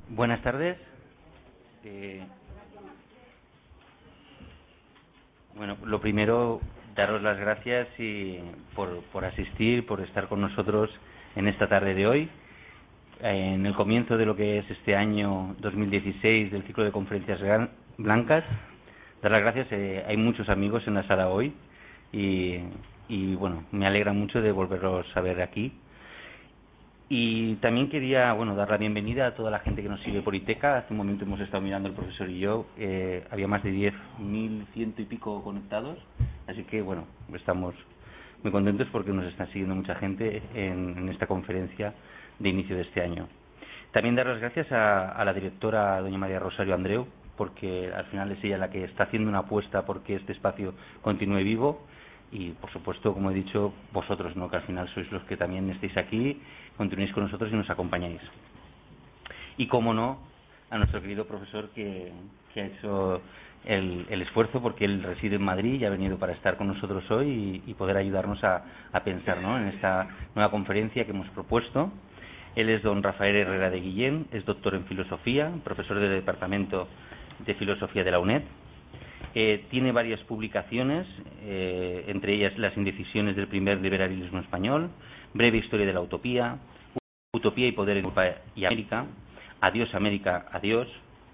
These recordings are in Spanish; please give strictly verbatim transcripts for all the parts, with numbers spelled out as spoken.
Buenas tardes. Eh, bueno, lo primero, daros las gracias y por, por asistir, por estar con nosotros en esta tarde de hoy, eh, en el comienzo de lo que es este año dos mil dieciséis del ciclo de conferencias blancas. Dar las gracias, eh, hay muchos amigos en la sala hoy y, y bueno, me alegra mucho de volverlos a ver aquí. Y también quería, bueno, dar la bienvenida a toda la gente que nos sigue por ITECA. Hace un momento hemos estado mirando el profesor y yo, eh, había más de diez mil ciento y pico conectados, así que, bueno, estamos muy contentos porque nos está siguiendo mucha gente en, en esta conferencia de inicio de este año. También dar las gracias a, a la directora, doña María Rosario Andreu, porque al final es ella la que está haciendo una apuesta porque este espacio continúe vivo. Y, por supuesto, como he dicho, vosotros, ¿no?, que al final sois los que también estáis aquí, continuéis con nosotros y nos acompañáis. Y, como no, a nuestro querido profesor que, que ha hecho el, el esfuerzo, porque él reside en Madrid y ha venido para estar con nosotros hoy y, y poder ayudarnos a, a pensar, ¿no?, en esta nueva conferencia que hemos propuesto. Él es don Rafael Herrera de Guillén, es doctor en Filosofía, profesor del Departamento de Filosofía de la UNED. Eh, tiene varias publicaciones, eh, entre ellas Las indecisiones del primer liberalismo español, Breve historia de la utopía, Utopía y poder en Europa y América, Adiós América, adiós,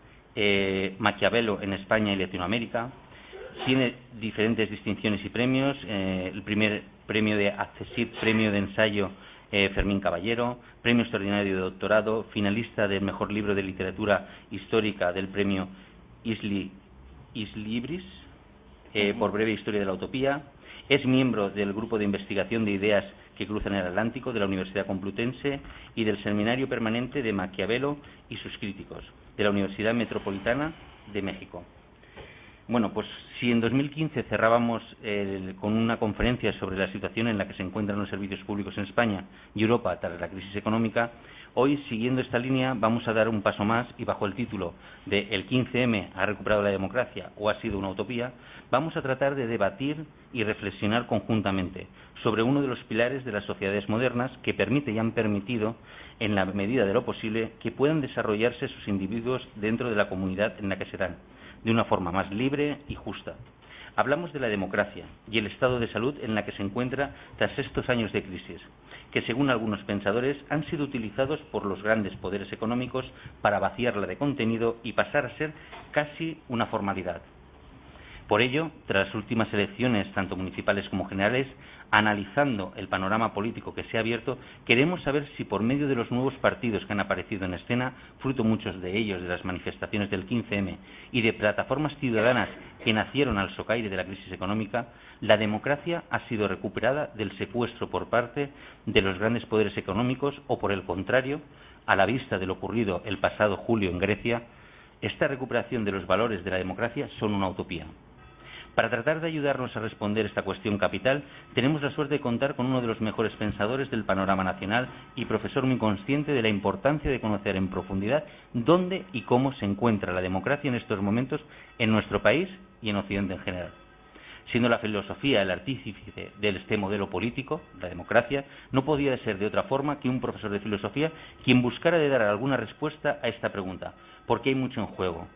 eh, Maquiavelo en España y Latinoamérica. Tiene diferentes distinciones y premios, eh, el primer premio de Accessit, premio de ensayo eh, Fermín Caballero, premio extraordinario de doctorado, finalista del mejor libro de literatura histórica del premio Isli Islibris, eh, por Breve historia de la utopía. Es miembro del grupo de investigación de ideas que cruzan el Atlántico de la Universidad Complutense y del Seminario Permanente de Maquiavelo y sus críticos de la Universidad Metropolitana de México. Bueno, pues si en dos mil quince cerrábamos eh, con una conferencia sobre la situación en la que se encuentran los servicios públicos en España y Europa tras la crisis económica, hoy, siguiendo esta línea, vamos a dar un paso más y bajo el título de El quince eme ha recuperado la democracia o ha sido una utopía, vamos a tratar de debatir y reflexionar conjuntamente sobre uno de los pilares de las sociedades modernas que permite y han permitido, en la medida de lo posible, que puedan desarrollarse sus individuos dentro de la comunidad en la que se dan, de una forma más libre y justa. Hablamos de la democracia y el estado de salud en la que se encuentra tras estos años de crisis, que según algunos pensadores han sido utilizados por los grandes poderes económicos para vaciarla de contenido y pasar a ser casi una formalidad. Por ello, tras las últimas elecciones, tanto municipales como generales, analizando el panorama político que se ha abierto, queremos saber si por medio de los nuevos partidos que han aparecido en escena, fruto muchos de ellos de las manifestaciones del quince eme y de plataformas ciudadanas que nacieron al socaire de la crisis económica, la democracia ha sido recuperada del secuestro por parte de los grandes poderes económicos o, por el contrario, a la vista de lo ocurrido el pasado julio en Grecia, esta recuperación de los valores de la democracia son una utopía. Para tratar de ayudarnos a responder esta cuestión capital, tenemos la suerte de contar con uno de los mejores pensadores del panorama nacional y profesor muy consciente de la importancia de conocer en profundidad dónde y cómo se encuentra la democracia en estos momentos en nuestro país y en Occidente en general. Siendo la filosofía el artífice de este modelo político, la democracia, no podía ser de otra forma que un profesor de filosofía quien buscara de dar alguna respuesta a esta pregunta, porque hay mucho en juego.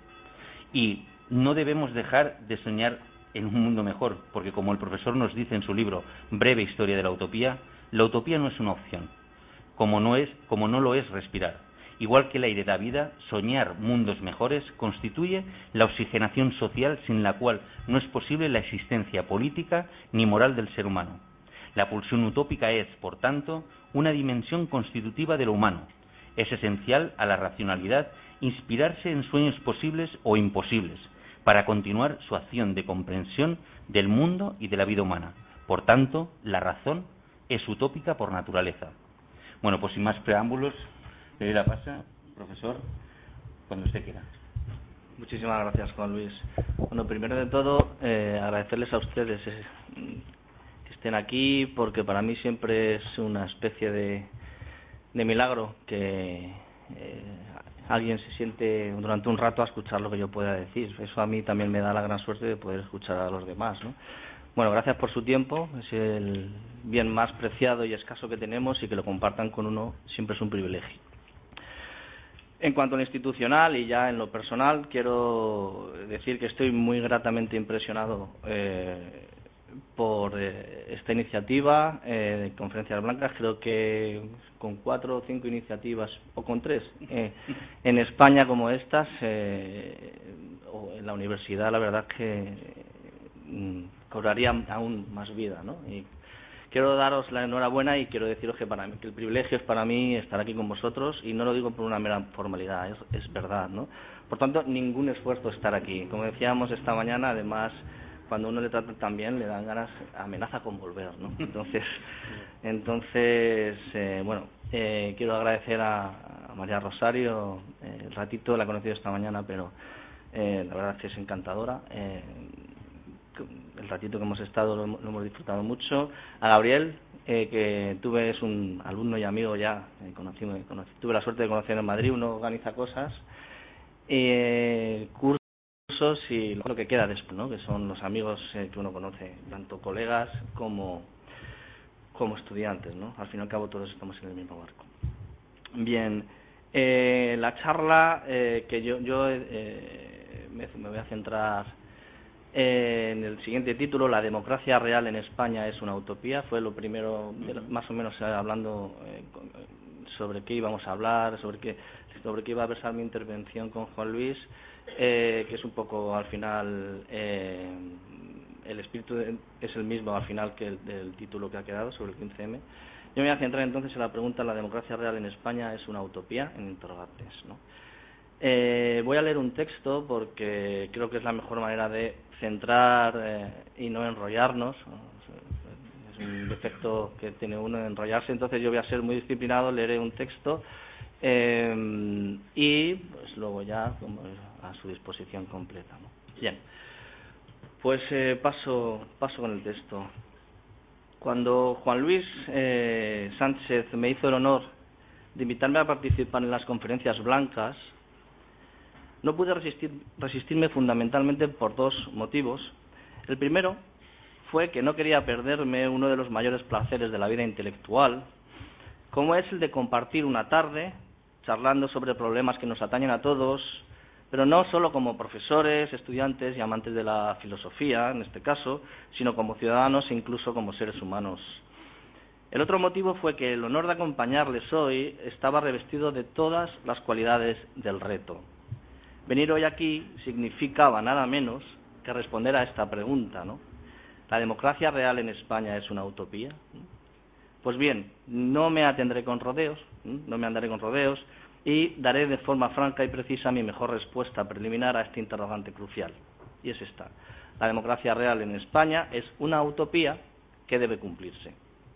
Y no debemos dejar de soñar en un mundo mejor, porque como el profesor nos dice en su libro Breve historia de la utopía, la utopía no es una opción, como no es, como no lo es respirar. Igual que el aire da vida, soñar mundos mejores constituye la oxigenación social sin la cual no es posible la existencia política ni moral del ser humano. La pulsión utópica es, por tanto, una dimensión constitutiva de lo humano. Es esencial a la racionalidad inspirarse en sueños posibles o imposibles, para continuar su acción de comprensión del mundo y de la vida humana. Por tanto, la razón es utópica por naturaleza. Bueno, pues sin más preámbulos, le doy la pasa, profesor, cuando usted quiera. Muchísimas gracias, Juan Luis. Bueno, primero de todo, eh, agradecerles a ustedes eh, que estén aquí, porque para mí siempre es una especie de, de milagro que eh, alguien se siente durante un rato a escuchar lo que yo pueda decir. Eso a mí también me da la gran suerte de poder escuchar a los demás, ¿no? Bueno, gracias por su tiempo, es el bien más preciado y escaso que tenemos, y que lo compartan con uno siempre es un privilegio. En cuanto a lo institucional y ya en lo personal, quiero decir que estoy muy gratamente impresionado eh, por eh, esta iniciativa eh, de Conferencias Blancas. Creo que con cuatro o cinco iniciativas, o con tres, eh, en España como estas, eh, o en la universidad, la verdad es que mm, cobraría aún más vida, ¿no? Y quiero daros la enhorabuena y quiero deciros que para mí, que el privilegio es para mí estar aquí con vosotros, y no lo digo por una mera formalidad, es, es verdad, ¿no? Por tanto, ningún esfuerzo estar aquí. Como decíamos esta mañana, además, cuando uno le trata tan bien, le dan ganas, amenaza con volver, ¿no? Entonces, entonces eh, bueno, eh, quiero agradecer a, a María Rosario, eh, el ratito la he conocido esta mañana, pero eh, la verdad es que es encantadora. Eh, el ratito que hemos estado lo, lo hemos disfrutado mucho. A Gabriel, eh, que tuve, es un alumno y amigo ya, eh, conocí, conocí, tuve la suerte de conocer en Madrid, uno organiza cosas, eh, cursos y lo que queda después, ¿no? Que son los amigos eh, que uno conoce, tanto colegas como, como estudiantes, ¿no? Al fin y al cabo todos estamos en el mismo barco. Bien, eh, la charla eh, que yo, yo eh, me, me voy a centrar Eh, en el siguiente título, la democracia real en España es una utopía. Fue lo primero, más o menos eh, hablando eh, sobre qué íbamos a hablar, sobre qué, sobre qué iba a versar mi intervención con Juan Luis, eh, que es un poco al final, eh, el espíritu de, es el mismo al final que el del título que ha quedado sobre el quince eme. Yo me voy a centrar entonces en la pregunta: ¿la democracia real en España es una utopía? En interrogantes, ¿no? Eh, voy a leer un texto porque creo que es la mejor manera de centrar eh, y no enrollarnos. Es un defecto que tiene uno, enrollarse. Entonces yo voy a ser muy disciplinado, leeré un texto eh, y pues luego ya como a su disposición completa, ¿no? Bien, pues eh, paso, paso con el texto. Cuando Juan Luis eh, Sánchez me hizo el honor de invitarme a participar en las conferencias blancas, no pude resistir, resistirme fundamentalmente por dos motivos. El primero fue que no quería perderme uno de los mayores placeres de la vida intelectual, como es el de compartir una tarde charlando sobre problemas que nos atañen a todos, pero no solo como profesores, estudiantes y amantes de la filosofía, en este caso, sino como ciudadanos e incluso como seres humanos. El otro motivo fue que el honor de acompañarles hoy estaba revestido de todas las cualidades del reto. Venir hoy aquí significaba nada menos que responder a esta pregunta, ¿no? ¿La democracia real en España es una utopía? Pues bien, no me atendré con rodeos, no me andaré con rodeos y daré de forma franca y precisa mi mejor respuesta preliminar a este interrogante crucial. Y es esta: la democracia real en España es una utopía que debe cumplirse.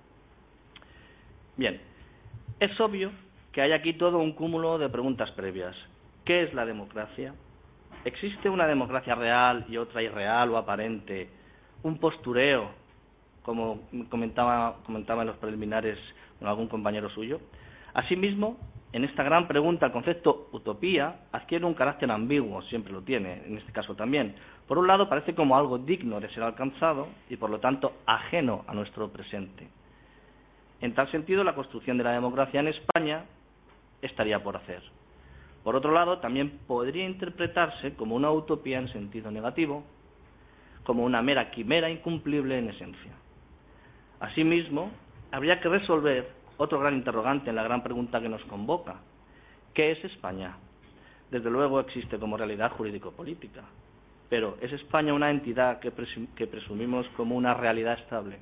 Bien, es obvio que hay aquí todo un cúmulo de preguntas previas. ¿Qué es la democracia? ¿Existe una democracia real y otra irreal o aparente? ¿Un postureo, como comentaba, comentaba en los preliminares con algún compañero suyo? Asimismo, en esta gran pregunta, el concepto utopía adquiere un carácter ambiguo, siempre lo tiene, en este caso también. Por un lado, parece como algo digno de ser alcanzado y, por lo tanto, ajeno a nuestro presente. En tal sentido, la construcción de la democracia en España estaría por hacer. Por otro lado, también podría interpretarse como una utopía en sentido negativo, como una mera quimera incumplible en esencia. Asimismo, habría que resolver otro gran interrogante en la gran pregunta que nos convoca: ¿qué es España? Desde luego existe como realidad jurídico-política, pero ¿es España una entidad que, presum- que presumimos como una realidad estable?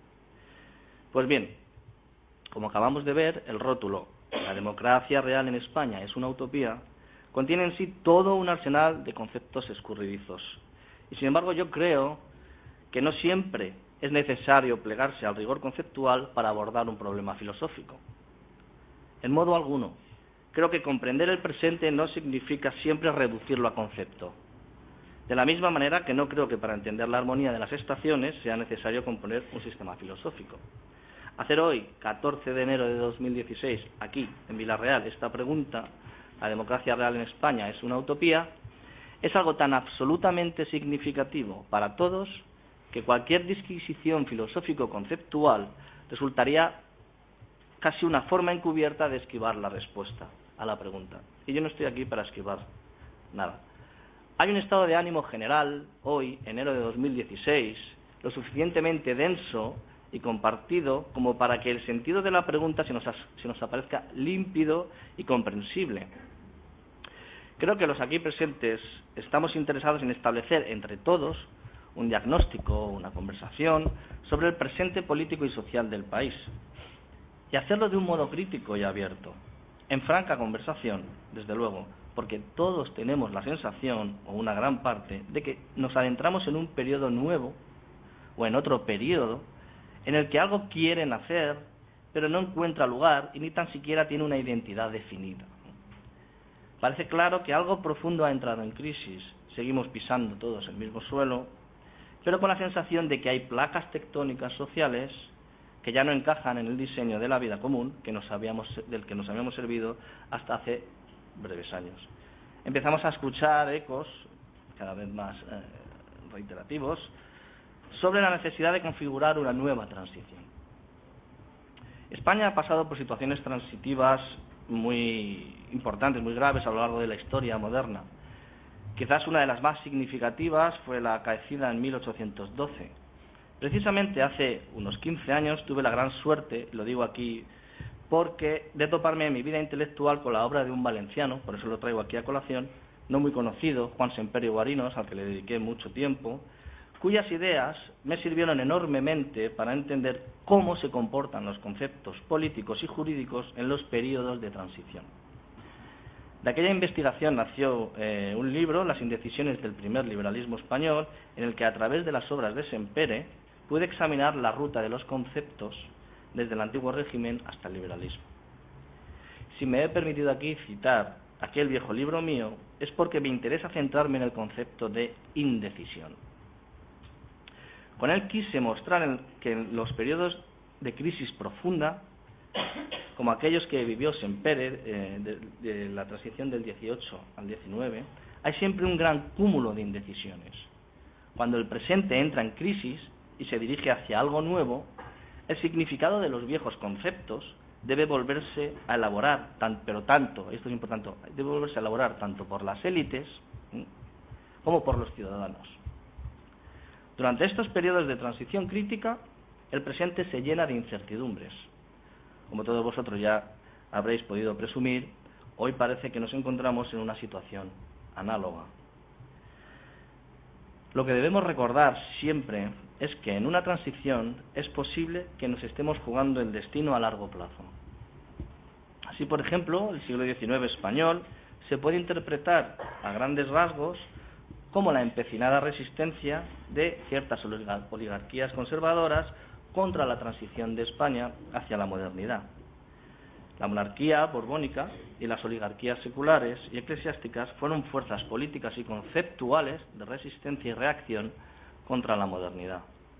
Pues bien, como acabamos de ver, el rótulo «La democracia real en España es una utopía» contiene en sí todo un arsenal de conceptos escurridizos. Y sin embargo yo creo que no siempre es necesario plegarse al rigor conceptual para abordar un problema filosófico. En modo alguno. Creo que comprender el presente no significa siempre reducirlo a concepto. De la misma manera que no creo que para entender la armonía de las estaciones sea necesario componer un sistema filosófico. Hacer hoy, catorce de enero de dos mil dieciséis, aquí, en Villarreal, esta pregunta: ¿la democracia real en España es una utopía?, es algo tan absolutamente significativo para todos que cualquier disquisición filosófico-conceptual resultaría casi una forma encubierta de esquivar la respuesta. a la pregunta. Y yo no estoy aquí para esquivar nada. Hay un estado de ánimo general, hoy, enero de dos mil dieciséis, lo suficientemente denso y compartido como para que el sentido de la pregunta se nos, se nos aparezca límpido y comprensible. Creo que los aquí presentes estamos interesados en establecer entre todos un diagnóstico, una conversación sobre el presente político y social del país, y hacerlo de un modo crítico y abierto, en franca conversación, desde luego, porque todos tenemos la sensación, o una gran parte, de que nos adentramos en un periodo nuevo, o en otro periodo, en el que algo quiere nacer, pero no encuentra lugar y ni tan siquiera tiene una identidad definida. Parece claro que algo profundo ha entrado en crisis, seguimos pisando todos el mismo suelo, pero con la sensación de que hay placas tectónicas sociales que ya no encajan en el diseño de la vida común que nos habíamos, del que nos habíamos servido hasta hace breves años. Empezamos a escuchar ecos cada vez más eh, reiterativos sobre la necesidad de configurar una nueva transición. España ha pasado por situaciones transitivas muy importantes, muy graves a lo largo de la historia moderna. Quizás una de las más significativas fue la acaecida en mil ochocientos doce. Precisamente hace unos quince años tuve la gran suerte, lo digo aquí, porque de toparme en mi vida intelectual con la obra de un valenciano, por eso lo traigo aquí a colación, no muy conocido, Juan Semperio Guarinos, al que le dediqué mucho tiempo, cuyas ideas me sirvieron enormemente para entender cómo se comportan los conceptos políticos y jurídicos en los períodos de transición. De aquella investigación nació eh, un libro, Las indecisiones del primer liberalismo español, en el que a través de las obras de Sempere pude examinar la ruta de los conceptos desde el antiguo régimen hasta el liberalismo. Si me he permitido aquí citar aquel viejo libro mío, es porque me interesa centrarme en el concepto de indecisión. Con él quise mostrar que en los periodos de crisis profunda, como aquellos que vivió Sempere, eh, de, de la transición del dieciocho al diecinueve, hay siempre un gran cúmulo de indecisiones. Cuando el presente entra en crisis y se dirige hacia algo nuevo, el significado de los viejos conceptos debe volverse a elaborar, tan, pero tanto, esto es importante, debe volverse a elaborar tanto por las élites ¿sí? como por los ciudadanos. Durante estos periodos de transición crítica, el presente se llena de incertidumbres. Como todos vosotros ya habréis podido presumir, hoy parece que nos encontramos en una situación análoga. Lo que debemos recordar siempre es que en una transición es posible que nos estemos jugando el destino a largo plazo. Así, por ejemplo, el siglo diecinueve español se puede interpretar a grandes rasgos como la empecinada resistencia de ciertas oligarquías conservadoras contra la transición de España hacia la modernidad. La monarquía borbónica y las oligarquías seculares y eclesiásticas fueron fuerzas políticas y conceptuales de resistencia y reacción contra la modernidad.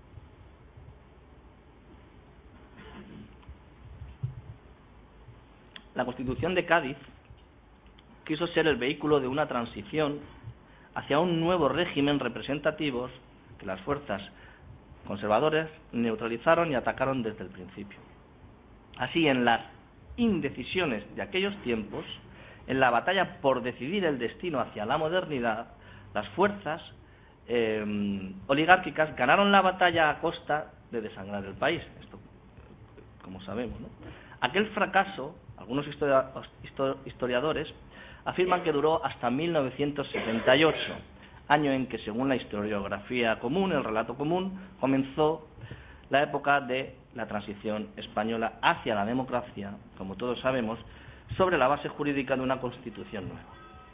La Constitución de Cádiz quiso ser el vehículo de una transición hacia un nuevo régimen representativo que las fuerzas conservadoras neutralizaron y atacaron desde el principio. Así, en las indecisiones de aquellos tiempos, en la batalla por decidir el destino hacia la modernidad, las fuerzas eh, oligárquicas ganaron la batalla a costa de desangrar el país. Esto, como sabemos, ¿no? Aquel fracaso, algunos historiadores afirman que duró hasta mil novecientos setenta y ocho, año en que, según la historiografía común, el relato común, comenzó la época de la transición española hacia la democracia, como todos sabemos, sobre la base jurídica de una constitución nueva.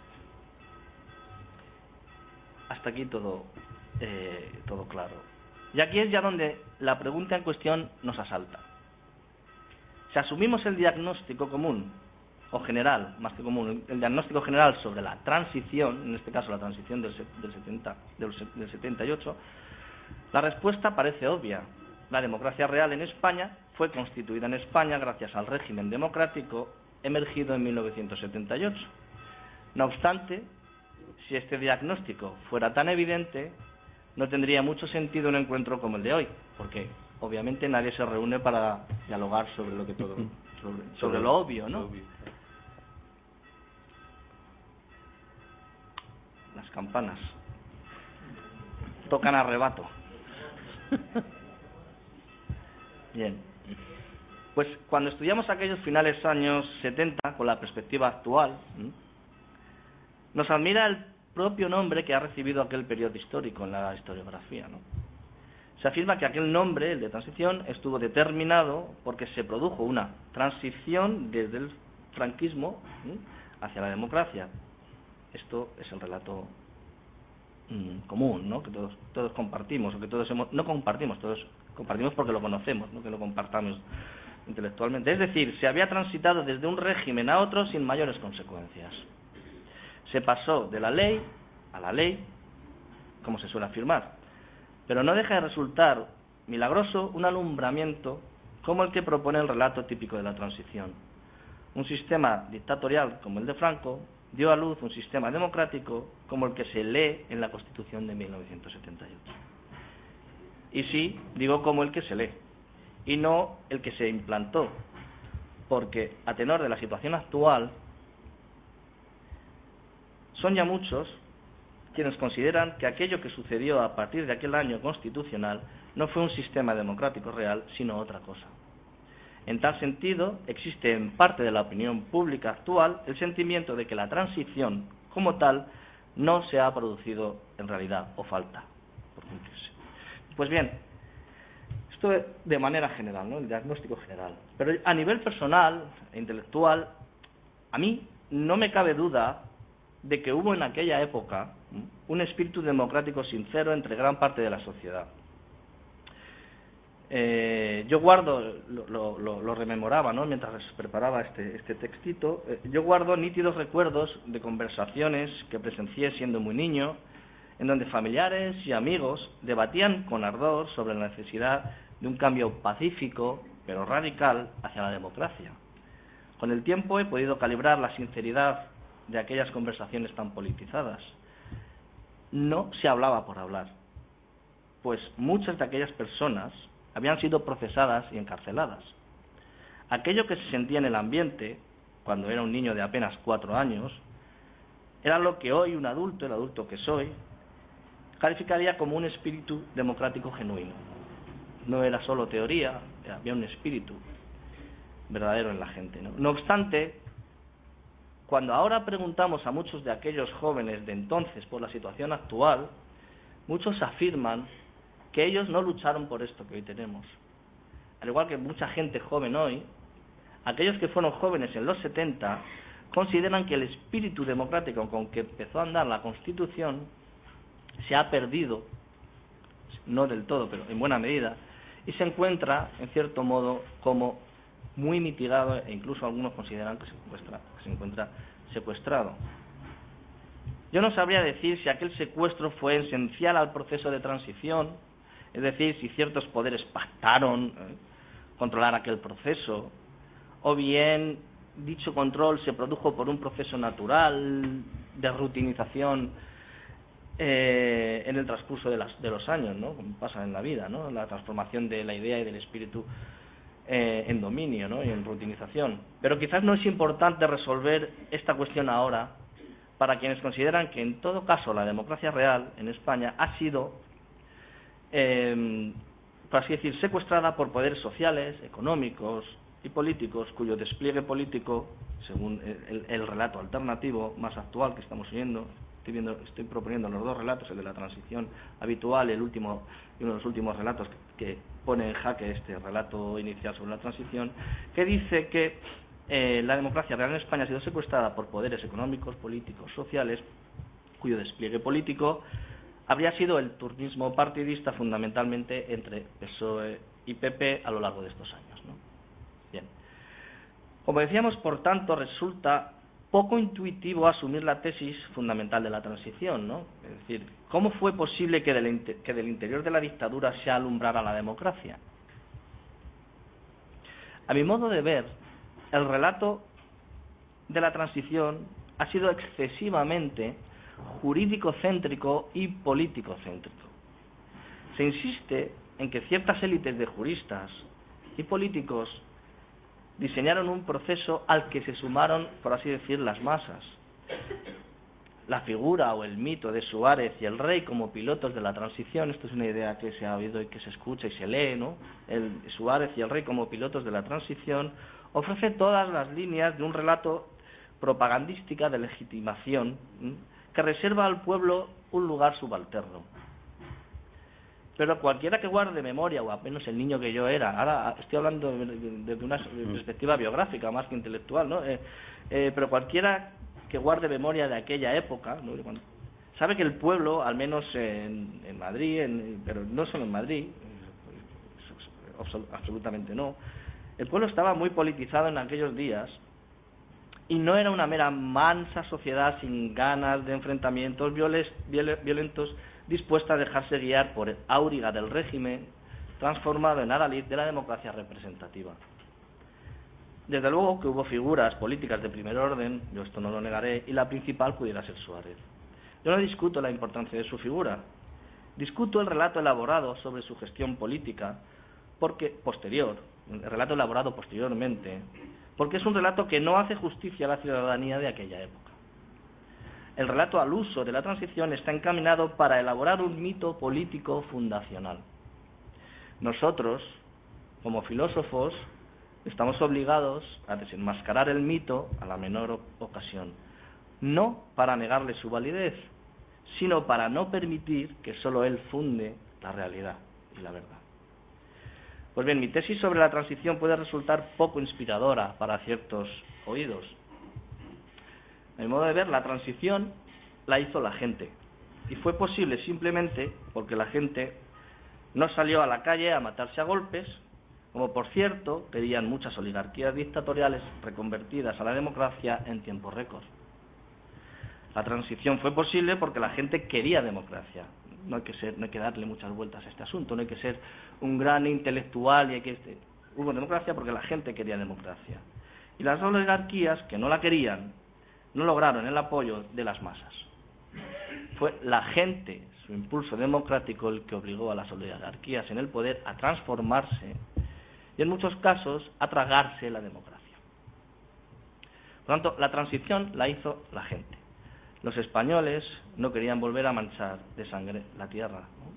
Hasta aquí todo, eh, todo claro. Y aquí es ya donde la pregunta en cuestión nos asalta. Si asumimos el diagnóstico común, o general, más que común, el diagnóstico general sobre la transición, en este caso la transición del, del, setenta, del, del setenta y ocho, la respuesta parece obvia. La democracia real en España fue constituida en España gracias al régimen democrático emergido en mil novecientos setenta y ocho. No obstante, si este diagnóstico fuera tan evidente, no tendría mucho sentido un encuentro como el de hoy, porque obviamente nadie se reúne para dialogar sobre lo que todo, sobre, sobre lo obvio, ¿no? las campanas. Tocan a rebato. Bien. Pues cuando estudiamos aquellos finales años setenta, con la perspectiva actual, ¿m? nos admira el propio nombre que ha recibido aquel periodo histórico en la historiografía, ¿no? Se afirma que aquel nombre, el de transición, estuvo determinado porque se produjo una transición desde el franquismo ¿m? hacia la democracia. Esto es el relato mmm, común, ¿no? Que todos todos compartimos, o que todos hemos, no compartimos, todos compartimos porque lo conocemos, no que lo compartamos intelectualmente. Es decir, se había transitado desde un régimen a otro sin mayores consecuencias. Se pasó de la ley a la ley, como se suele afirmar, pero no deja de resultar milagroso un alumbramiento como el que propone el relato típico de la transición. Un sistema dictatorial como el de Franco dio a luz un sistema democrático como el que se lee en la Constitución de mil novecientos setenta y ocho. Y sí, digo como el que se lee, y no el que se implantó, porque a tenor de la situación actual, son ya muchos quienes consideran que aquello que sucedió a partir de aquel año constitucional no fue un sistema democrático real, sino otra cosa. En tal sentido, existe en parte de la opinión pública actual el sentimiento de que la transición, como tal, no se ha producido en realidad, o falta por cumplirse. Pues bien, esto de manera general, ¿no? El diagnóstico general. Pero a nivel personal e intelectual, a mí no me cabe duda de que hubo en aquella época un espíritu democrático sincero entre gran parte de la sociedad. Eh, yo guardo, lo, lo, lo rememoraba, ¿no? Mientras preparaba este, este textito, eh, yo guardo nítidos recuerdos de conversaciones que presencié siendo muy niño, en donde familiares y amigos debatían con ardor sobre la necesidad de un cambio pacífico, pero radical, hacia la democracia. Con el tiempo he podido calibrar la sinceridad de aquellas conversaciones tan politizadas. No se hablaba por hablar, pues muchas de aquellas personas habían sido procesadas y encarceladas. Aquello que se sentía en el ambiente, cuando era un niño de apenas cuatro años, era lo que hoy un adulto, el adulto que soy, calificaría como un espíritu democrático genuino. No era solo teoría, había un espíritu verdadero en la gente, ¿no? No obstante, cuando ahora preguntamos a muchos de aquellos jóvenes de entonces por la situación actual, muchos afirman que ellos no lucharon por esto que hoy tenemos. Al igual que mucha gente joven hoy, aquellos que fueron jóvenes en los setenta consideran que el espíritu democrático con que empezó a andar la Constitución se ha perdido, no del todo, pero en buena medida, y se encuentra, en cierto modo, como muy mitigado, e incluso algunos consideran que se encuentra, que se encuentra secuestrado. Yo no sabría decir si aquel secuestro fue esencial al proceso de transición, es decir, si ciertos poderes pactaron eh, controlar aquel proceso, o bien dicho control se produjo por un proceso natural de rutinización eh, en el transcurso de, las, de los años, ¿no? Como pasa en la vida, ¿no? La transformación de la idea y del espíritu eh, en dominio, ¿no? Y en rutinización. Pero quizás no es importante resolver esta cuestión ahora, para quienes consideran que en todo caso la democracia real en España ha sido, eh, por así decir, secuestrada por poderes sociales, económicos y políticos, cuyo despliegue político, según el, el relato alternativo más actual que estamos viendo, estoy, viendo, estoy proponiendo los dos relatos, el de la transición habitual y el último, y uno de los últimos relatos que, que pone en jaque este relato inicial sobre la transición, que dice que Eh, la democracia real en España ha sido secuestrada por poderes económicos, políticos, sociales, cuyo despliegue político habría sido el turnismo partidista fundamentalmente entre P S O E y P P a lo largo de estos años, ¿no? Bien. Como decíamos, por tanto, resulta poco intuitivo asumir la tesis fundamental de la transición, ¿no? Es decir, ¿cómo fue posible que del, que del interior de la dictadura se alumbrara la democracia? A mi modo de ver, el relato de la transición ha sido excesivamente jurídico-céntrico y político-céntrico. Se insiste en que ciertas élites de juristas y políticos diseñaron un proceso al que se sumaron, por así decir, las masas. la figura o el mito de Suárez y el rey como pilotos de la transición. Esto es una idea que se ha oído y que se escucha y se lee, ¿no? El Suárez y el rey como pilotos de la transición ofrece todas las líneas de un relato propagandística de legitimación, ¿sí?, que reserva al pueblo un lugar subalterno. Pero cualquiera que guarde memoria, o apenas el niño que yo era, ahora estoy hablando desde una perspectiva biográfica más que intelectual, ¿no? Eh, eh, pero cualquiera que guarde memoria de aquella época, ¿no?, sabe que el pueblo, al menos en, en Madrid, en, pero no solo en Madrid, absolutamente no, el pueblo estaba muy politizado en aquellos días y no era una mera mansa sociedad sin ganas de enfrentamientos violentos, dispuesta a dejarse guiar por el áuriga del régimen transformado en adalid de la democracia representativa. Desde luego que hubo figuras políticas de primer orden, yo esto no lo negaré, y la principal pudiera ser Suárez. Yo no discuto la importancia de su figura, discuto el relato elaborado sobre su gestión política, porque posterior, el relato elaborado posteriormente, porque es un relato que no hace justicia a la ciudadanía de aquella época. El relato al uso de la transición está encaminado para elaborar un mito político fundacional. Nosotros, como filósofos, estamos obligados a desenmascarar el mito a la menor ocasión, no para negarle su validez, sino para no permitir que solo él funde la realidad y la verdad. Pues bien, mi tesis sobre la transición puede resultar poco inspiradora para ciertos oídos. A mi modo de ver, la transición la hizo la gente, y fue posible simplemente porque la gente no salió a la calle a matarse a golpes, como por cierto pedían muchas oligarquías dictatoriales reconvertidas a la democracia en tiempo récord. La transición fue posible porque la gente quería democracia. No hay que ser, no hay que darle muchas vueltas a este asunto, no hay que ser un gran intelectual y hay que hubo democracia porque la gente quería democracia. Y las oligarquías que no la querían no lograron el apoyo de las masas. Fue la gente, su impulso democrático, el que obligó a las oligarquías en el poder a transformarse y en muchos casos a tragarse la democracia. Por lo tanto, la transición la hizo la gente. Los españoles no querían volver a manchar de sangre la tierra, ¿no?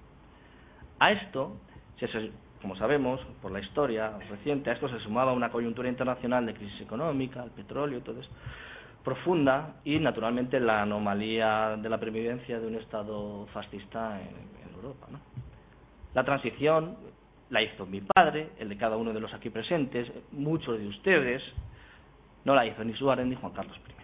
A esto, como sabemos, por la historia reciente, a esto se sumaba una coyuntura internacional de crisis económica, el petróleo, todo esto, profunda, y naturalmente la anomalía de la pervivencia de un Estado fascista en, en Europa, ¿no? La transición la hizo mi padre, el de cada uno de los aquí presentes, muchos de ustedes, no la hizo ni Suárez ni Juan Carlos primero.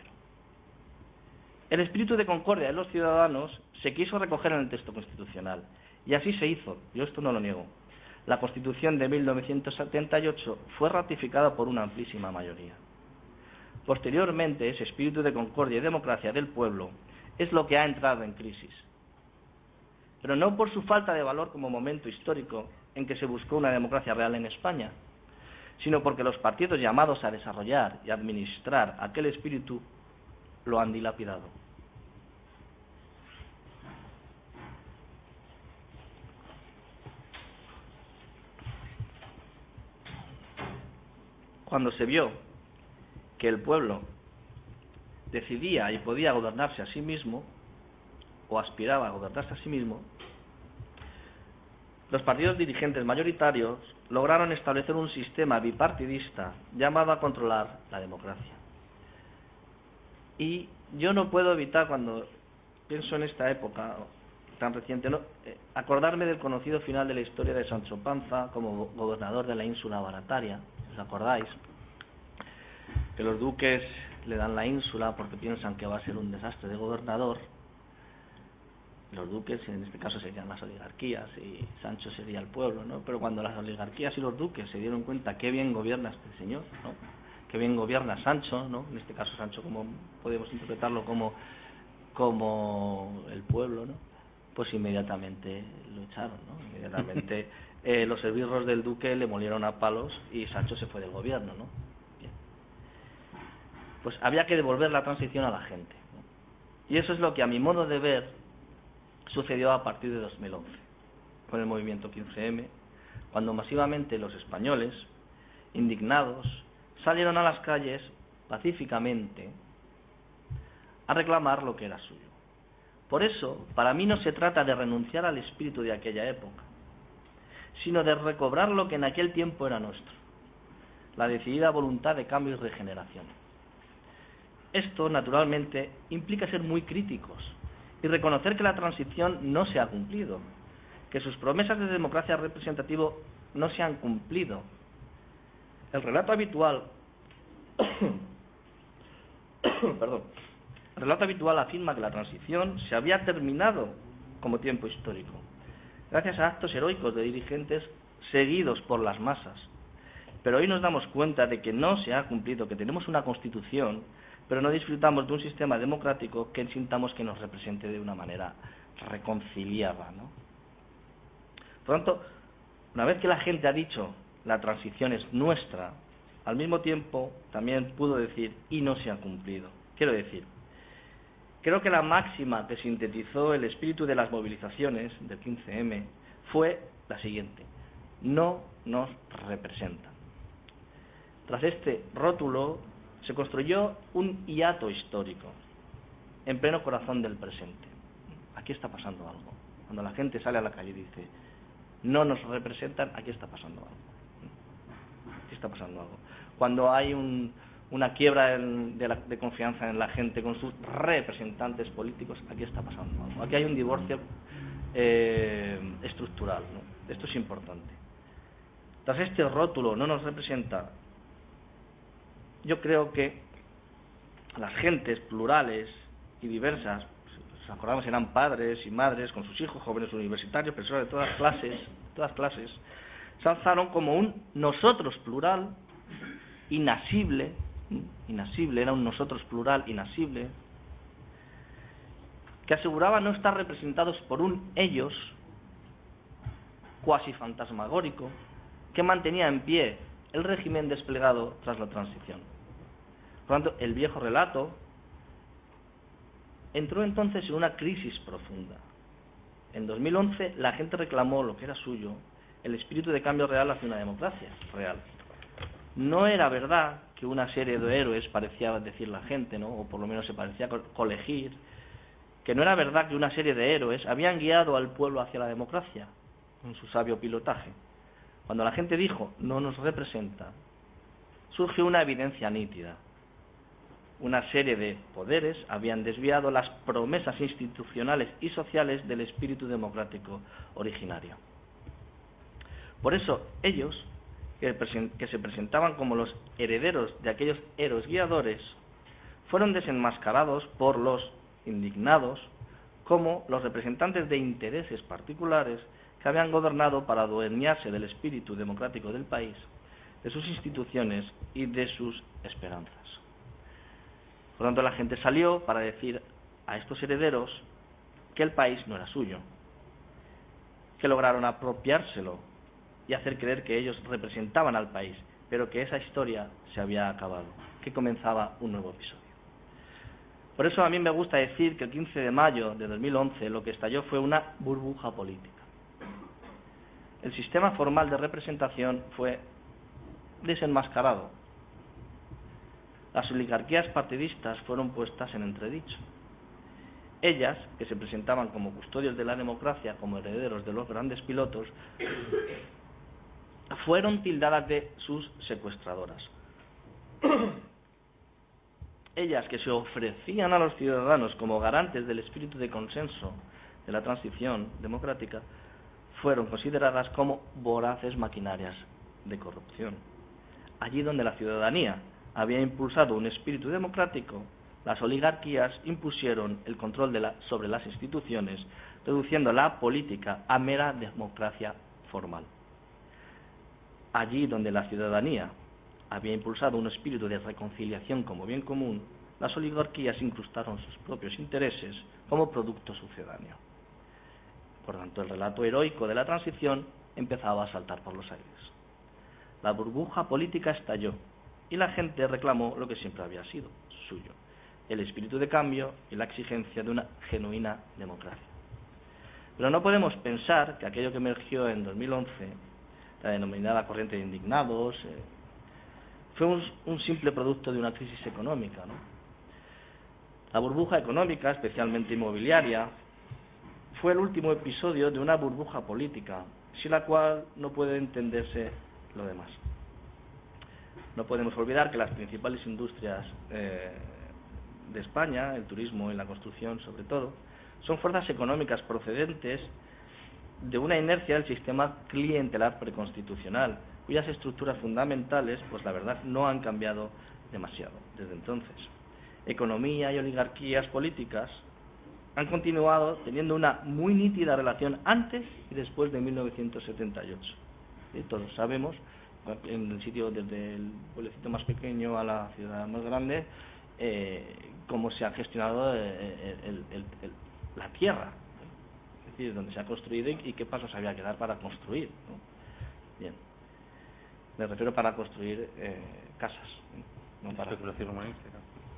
El espíritu de concordia de los ciudadanos se quiso recoger en el texto constitucional, y así se hizo, yo esto no lo niego. La Constitución de mil novecientos setenta y ocho fue ratificada por una amplísima mayoría. Posteriormente, ese espíritu de concordia y democracia del pueblo es lo que ha entrado en crisis, pero no por su falta de valor como momento histórico en que se buscó una democracia real en España, sino porque los partidos llamados a desarrollar y administrar aquel espíritu lo han dilapidado. Cuando se vio que el pueblo decidía y podía gobernarse a sí mismo, o aspiraba a gobernarse a sí mismo, los partidos dirigentes mayoritarios lograron establecer un sistema bipartidista llamado a controlar la democracia. Y yo no puedo evitar, cuando pienso en esta época tan reciente, ¿no?, eh, acordarme del conocido final de la historia de Sancho Panza como gobernador de la ínsula Barataria. ¿Os acordáis? Que los duques le dan la ínsula porque piensan que va a ser un desastre de gobernador. Los duques, en este caso, serían las oligarquías y Sancho sería el pueblo, ¿no? Pero cuando las oligarquías y los duques se dieron cuenta qué bien gobierna este señor, ¿no?, qué bien gobierna Sancho, ¿no?, en este caso Sancho, como podemos interpretarlo como, como el pueblo, ¿no?, pues inmediatamente lo echaron, ¿no? Inmediatamente eh, los esbirros del duque le molieron a palos y Sancho se fue del gobierno, ¿no? Bien. Pues había que devolver la transición a la gente, ¿no? Y eso es lo que, a mi modo de ver, sucedió a partir de dos mil once, con el movimiento quince eme, cuando masivamente los españoles, indignados, salieron a las calles pacíficamente a reclamar lo que era suyo. Por eso, para mí no se trata de renunciar al espíritu de aquella época, sino de recobrar lo que en aquel tiempo era nuestro, la decidida voluntad de cambio y regeneración. Esto, naturalmente, implica ser muy críticos y reconocer que la transición no se ha cumplido, que sus promesas de democracia representativa no se han cumplido. El relato habitual perdón, el relato habitual afirma que la transición se había terminado como tiempo histórico, gracias a actos heroicos de dirigentes seguidos por las masas. Pero hoy nos damos cuenta de que no se ha cumplido, que tenemos una constitución, pero no disfrutamos de un sistema democrático que sintamos que nos represente de una manera reconciliada, ¿no? Por lo tanto, una vez que la gente ha dicho la transición es nuestra, al mismo tiempo también pudo decir y no se ha cumplido. Quiero decir, creo que la máxima que sintetizó el espíritu de las movilizaciones del quince eme fue la siguiente: no nos representan. Tras este rótulo se construyó un hiato histórico en pleno corazón del presente. Aquí está pasando algo. Cuando la gente sale a la calle y dice no nos representan, aquí está pasando algo. Aquí está pasando algo. Cuando hay un, una quiebra en, de, la, de confianza en la gente con sus representantes políticos, aquí está pasando algo. Aquí hay un divorcio eh, estructural, ¿no? Esto es importante. Tras este rótulo no nos representa, yo creo que las gentes plurales y diversas, os acordamos, eran padres y madres con sus hijos, jóvenes universitarios, personas de todas clases, todas clases, se alzaron como un nosotros plural, inasible, inasible, era un nosotros plural, inasible, que aseguraba no estar representados por un ellos cuasi fantasmagórico que mantenía en pie el régimen desplegado tras la transición. Por lo tanto, el viejo relato entró entonces en una crisis profunda. En dos mil once la gente reclamó lo que era suyo, el espíritu de cambio real hacia una democracia real. No era verdad que una serie de héroes, parecía decir la gente, ¿no?, o por lo menos se parecía colegir, que no era verdad que una serie de héroes habían guiado al pueblo hacia la democracia con su sabio pilotaje. Cuando la gente dijo no nos representa, surgió una evidencia nítida. Una serie de poderes habían desviado las promesas institucionales y sociales del espíritu democrático originario. Por eso ellos, que, que se presentaban como los herederos de aquellos héroes guiadores, fueron desenmascarados por los indignados como los representantes de intereses particulares que habían gobernado para adueñarse del espíritu democrático del país, de sus instituciones y de sus esperanzas. Por lo tanto, la gente salió para decir a estos herederos que el país no era suyo, que lograron apropiárselo y hacer creer que ellos representaban al país, pero que esa historia se había acabado, que comenzaba un nuevo episodio. Por eso a mí me gusta decir que el quince de mayo de dos mil once lo que estalló fue una burbuja política. El sistema formal de representación fue desenmascarado. Las oligarquías partidistas fueron puestas en entredicho. Ellas, que se presentaban como custodios de la democracia, como herederos de los grandes pilotos, fueron tildadas de sus secuestradoras. Ellas, que se ofrecían a los ciudadanos como garantes del espíritu de consenso de la transición democrática, fueron consideradas como voraces maquinarias de corrupción. Allí donde la ciudadanía había impulsado un espíritu democrático, las oligarquías impusieron el control de la, sobre las instituciones, reduciendo la política a mera democracia formal. Allí donde la ciudadanía había impulsado un espíritu de reconciliación como bien común, las oligarquías incrustaron sus propios intereses como producto sucedáneo. Por tanto, el relato heroico de la transición empezaba a saltar por los aires. La burbuja política estalló y la gente reclamó lo que siempre había sido suyo, el espíritu de cambio y la exigencia de una genuina democracia. Pero no podemos pensar que aquello que emergió en dos mil once, la denominada corriente de indignados, eh, fue un, un simple producto de una crisis económica, ¿no? La burbuja económica, especialmente inmobiliaria, fue el último episodio de una burbuja política, sin la cual no puede entenderse lo demás. No podemos olvidar que las principales industrias eh, de España, el turismo y la construcción sobre todo, son fuerzas económicas procedentes de una inercia del sistema clientelar preconstitucional, cuyas estructuras fundamentales, pues la verdad, no han cambiado demasiado desde entonces. Economía y oligarquías políticas han continuado teniendo una muy nítida relación antes y después de mil novecientos setenta y ocho. ¿Sí? Todos sabemos, en el sitio desde el pueblecito más pequeño a la ciudad más grande, eh, cómo se ha gestionado el, el, el, el, la tierra, es decir, dónde se ha construido y, y qué pasos había que dar para construir, ¿no? Bien, me refiero para construir eh, casas, ¿no? No para especulación urbanística.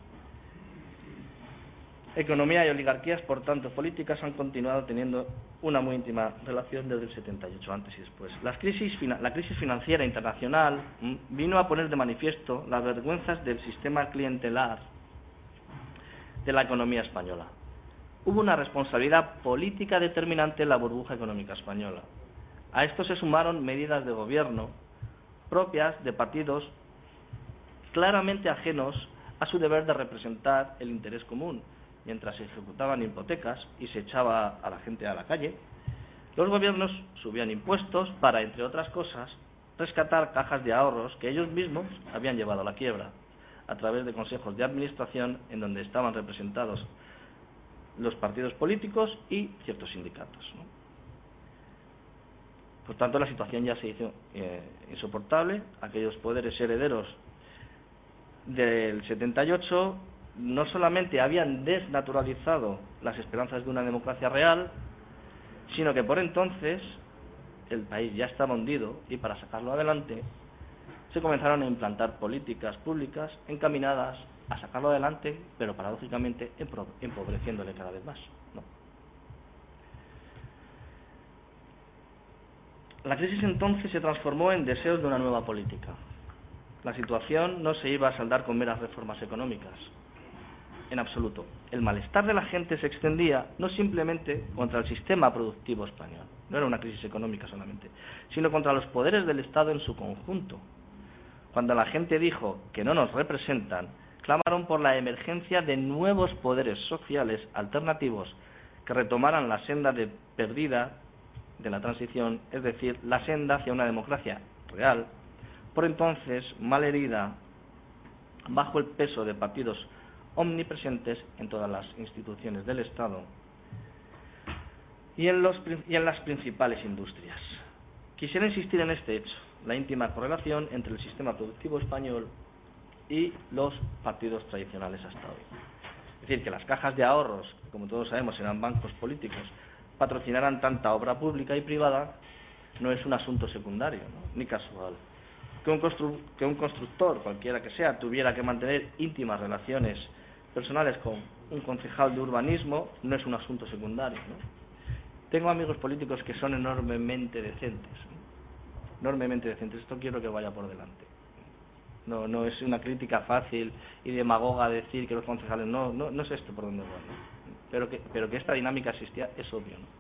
Economía y oligarquías, por tanto, políticas han continuado teniendo una muy íntima relación desde el setenta y ocho, antes y después. Las crisis, la crisis financiera internacional vino a poner de manifiesto las vergüenzas del sistema clientelar de la economía española. Hubo una responsabilidad política determinante en la burbuja económica española. A esto se sumaron medidas de gobierno propias de partidos claramente ajenos a su deber de representar el interés común. Mientras se ejecutaban hipotecas y se echaba a la gente a la calle, los gobiernos subían impuestos para, entre otras cosas, rescatar cajas de ahorros que ellos mismos habían llevado a la quiebra, a través de consejos de administración en donde estaban representados los partidos políticos y ciertos sindicatos, ¿no? Por tanto, la situación ya se hizo eh, insoportable. Aquellos poderes herederos del setenta y ocho no solamente habían desnaturalizado las esperanzas de una democracia real, sino que por entonces el país ya estaba hundido y para sacarlo adelante se comenzaron a implantar políticas públicas encaminadas a sacarlo adelante, pero paradójicamente empobreciéndole cada vez más, ¿no? La crisis entonces se transformó en deseos de una nueva política. La situación no se iba a saldar con meras reformas económicas, en absoluto. El malestar de la gente se extendía no simplemente contra el sistema productivo español, no era una crisis económica solamente, sino contra los poderes del Estado en su conjunto. Cuando la gente dijo que no nos representan, clamaron por la emergencia de nuevos poderes sociales alternativos que retomaran la senda de perdida de la transición, es decir, la senda hacia una democracia real, por entonces mal herida bajo el peso de partidos omnipresentes en todas las instituciones del Estado y en, los, y en las principales industrias. Quisiera insistir en este hecho, la íntima correlación entre el sistema productivo español y los partidos tradicionales hasta hoy. Es decir, que las cajas de ahorros, que como todos sabemos eran bancos políticos, patrocinaran tanta obra pública y privada, no es un asunto secundario, ¿no? Ni casual. Que un, constru que un constructor, cualquiera que sea, tuviera que mantener íntimas relaciones personales con un concejal de urbanismo no es un asunto secundario, ¿no? Tengo amigos políticos que son enormemente decentes, ¿no? enormemente decentes. Esto quiero que vaya por delante. No, no es una crítica fácil y demagoga decir que los concejales no, no, no es esto por donde van, ¿no? Pero que, pero que esta dinámica existía es obvio, ¿no?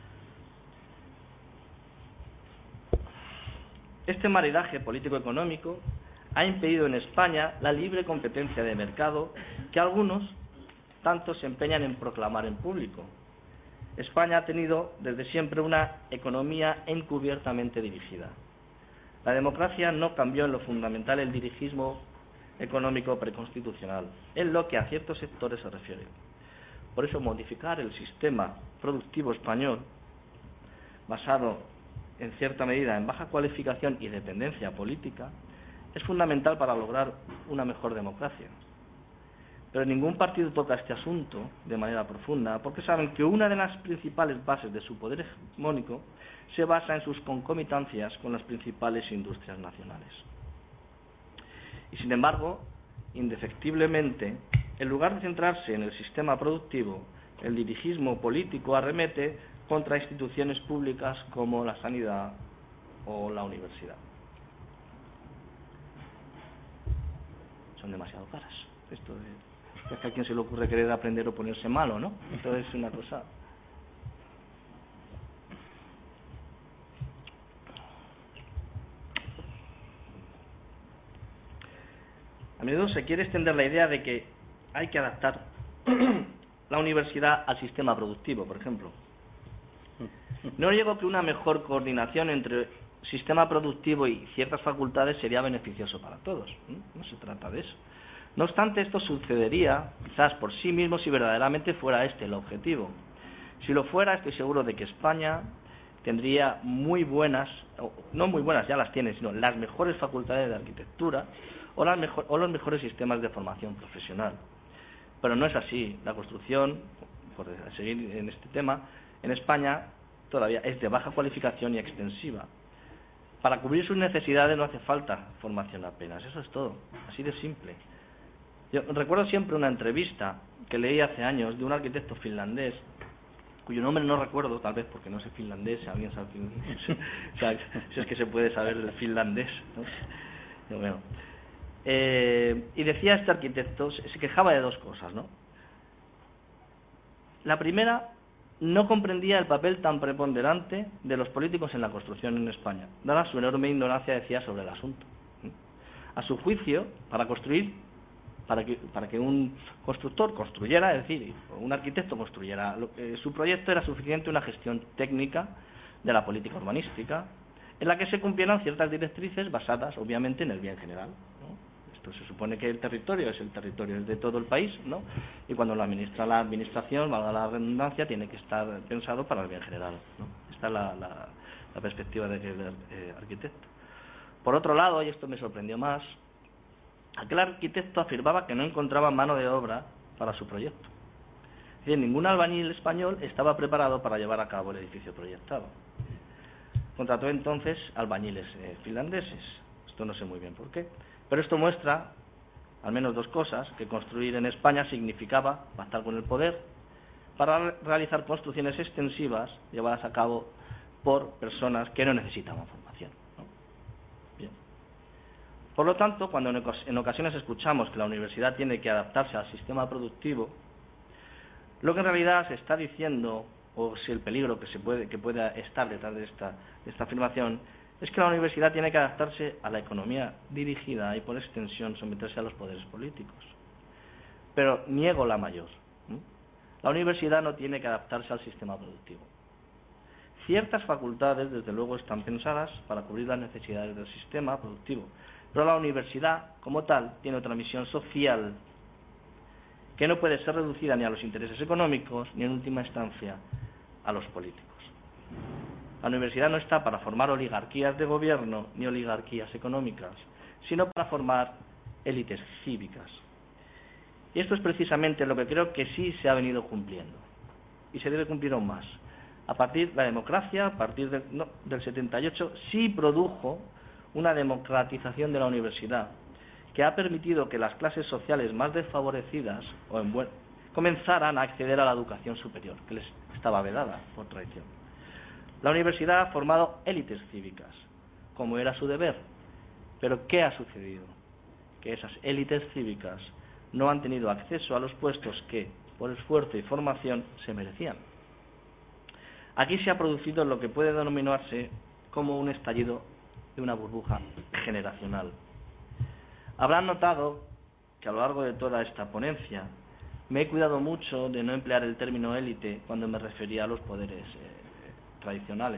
Este maridaje político-económico ha impedido en España la libre competencia de mercado que algunos tanto se empeñan en proclamar en público. España ha tenido desde siempre una economía encubiertamente dirigida. La democracia no cambió en lo fundamental el dirigismo económico preconstitucional, en lo que a ciertos sectores se refiere. Por eso, modificar el sistema productivo español, basado en cierta medida en baja cualificación y dependencia política, es fundamental para lograr una mejor democracia. Pero ningún partido toca este asunto de manera profunda, porque saben que una de las principales bases de su poder hegemónico se basa en sus concomitancias con las principales industrias nacionales. Y sin embargo, indefectiblemente, en lugar de centrarse en el sistema productivo, el dirigismo político arremete contra instituciones públicas como la sanidad o la universidad. Son demasiado caras. Esto de Es que a quién se le ocurre querer aprender o ponerse malo, ¿no? Entonces es una cosa. A menudo se quiere extender la idea de que hay que adaptar la universidad al sistema productivo, por ejemplo. No digo que una mejor coordinación entre sistema productivo y ciertas facultades sería beneficioso para todos. No se trata de eso. No obstante, esto sucedería quizás por sí mismo si verdaderamente fuera este el objetivo. Si lo fuera, estoy seguro de que España tendría muy buenas, no muy buenas, ya las tiene, sino las mejores facultades de arquitectura o, las mejor, o los mejores sistemas de formación profesional. Pero no es así. La construcción, por seguir en este tema, en España todavía es de baja cualificación y extensiva. Para cubrir sus necesidades no hace falta formación apenas, eso es todo, así de simple. Yo recuerdo siempre una entrevista que leí hace años de un arquitecto finlandés, cuyo nombre no recuerdo, tal vez porque no sé finlandés, si alguien sabe finlandés, o sea, si es que se puede saber el finlandés, ¿no? Bueno, eh, y decía este arquitecto, se quejaba de dos cosas, ¿no? La primera, no comprendía el papel tan preponderante de los políticos en la construcción en España, dada su enorme ignorancia, decía, sobre el asunto. A su juicio, para construir, para que, para que un constructor construyera, es decir, un arquitecto construyera eh, su proyecto, era suficiente una gestión técnica de la política urbanística, en la que se cumplieran ciertas directrices basadas, obviamente, en el bien general, ¿no? Esto se supone que el territorio es el territorio de todo el país, ¿no? Y cuando lo administra la administración, valga la redundancia, tiene que estar pensado para el bien general, ¿no? Esta es la, la, la perspectiva del eh, arquitecto. Por otro lado, y esto me sorprendió más, aquel arquitecto afirmaba que no encontraba mano de obra para su proyecto. Es decir, ningún albañil español estaba preparado para llevar a cabo el edificio proyectado. Contrató entonces albañiles eh, finlandeses. Esto no sé muy bien por qué. Pero esto muestra, al menos dos cosas, que construir en España significaba pactar con el poder para realizar construcciones extensivas llevadas a cabo por personas que no necesitaban formación, ¿no? Bien. Por lo tanto, cuando en ocasiones escuchamos que la universidad tiene que adaptarse al sistema productivo, lo que en realidad se está diciendo, o si el peligro que se puede que pueda estar detrás de esta, de esta afirmación, es que la universidad tiene que adaptarse a la economía dirigida y, por extensión, someterse a los poderes políticos. Pero niego la mayor. ¿Mm? La universidad no tiene que adaptarse al sistema productivo. Ciertas facultades, desde luego, están pensadas para cubrir las necesidades del sistema productivo, pero la universidad, como tal, tiene otra misión social que no puede ser reducida ni a los intereses económicos, ni en última instancia a los políticos. La universidad no está para formar oligarquías de gobierno ni oligarquías económicas, sino para formar élites cívicas. Y esto es precisamente lo que creo que sí se ha venido cumpliendo, y se debe cumplir aún más. A partir de la democracia, a partir del, no, del setenta y ocho, sí produjo una democratización de la universidad, que ha permitido que las clases sociales más desfavorecidas o en buen, comenzaran a acceder a la educación superior, que les estaba vedada por tradición. La universidad ha formado élites cívicas, como era su deber. Pero ¿qué ha sucedido? Que esas élites cívicas no han tenido acceso a los puestos que, por esfuerzo y formación, se merecían. Aquí se ha producido lo que puede denominarse como un estallido de una burbuja generacional. Habrán notado que a lo largo de toda esta ponencia me he cuidado mucho de no emplear el término élite cuando me refería a los poderes eh, tradicionales.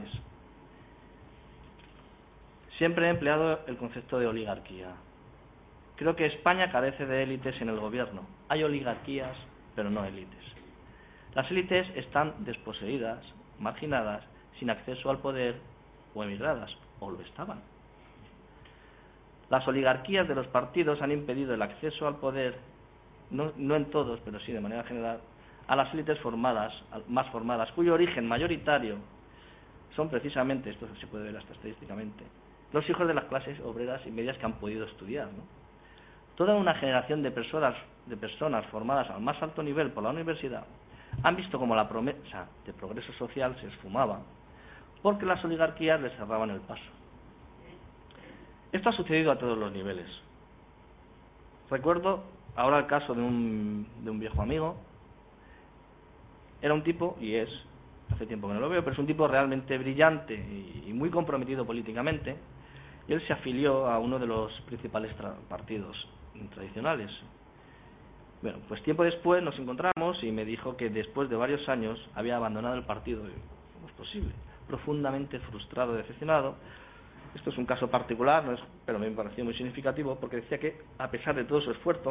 Siempre he empleado el concepto de oligarquía. Creo que España carece de élites en el gobierno. Hay oligarquías, pero no élites. Las élites están desposeídas, marginadas, sin acceso al poder o emigradas, o lo estaban. Las oligarquías de los partidos han impedido el acceso al poder, no, no en todos, pero sí de manera general, a las élites formadas, más formadas, cuyo origen mayoritario son precisamente, esto se puede ver hasta estadísticamente, los hijos de las clases obreras y medias que han podido estudiar, ¿no? Toda una generación de personas, de personas formadas al más alto nivel por la universidad han visto como la promesa de progreso social se esfumaba porque las oligarquías les cerraban el paso. Esto ha sucedido a todos los niveles. Recuerdo ahora el caso de un, de un viejo amigo. Era un tipo, y es, hace tiempo que no lo veo, pero es un tipo realmente brillante y, y muy comprometido políticamente, y él se afilió a uno de los principales partidos tradicionales. Bueno, pues tiempo después nos encontramos y me dijo que después de varios años había abandonado el partido. ¿Cómo es posible? Profundamente frustrado, decepcionado. Esto es un caso particular, no es, pero me pareció muy significativo, porque decía que a pesar de todo su esfuerzo,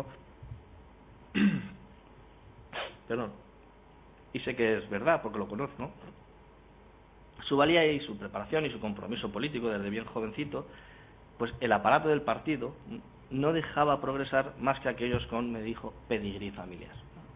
perdón, y sé que es verdad porque lo conozco, ¿no?, su valía y su preparación y su compromiso político desde bien jovencito, pues el aparato del partido no dejaba progresar más que aquellos con, me dijo, pedigrí familiar.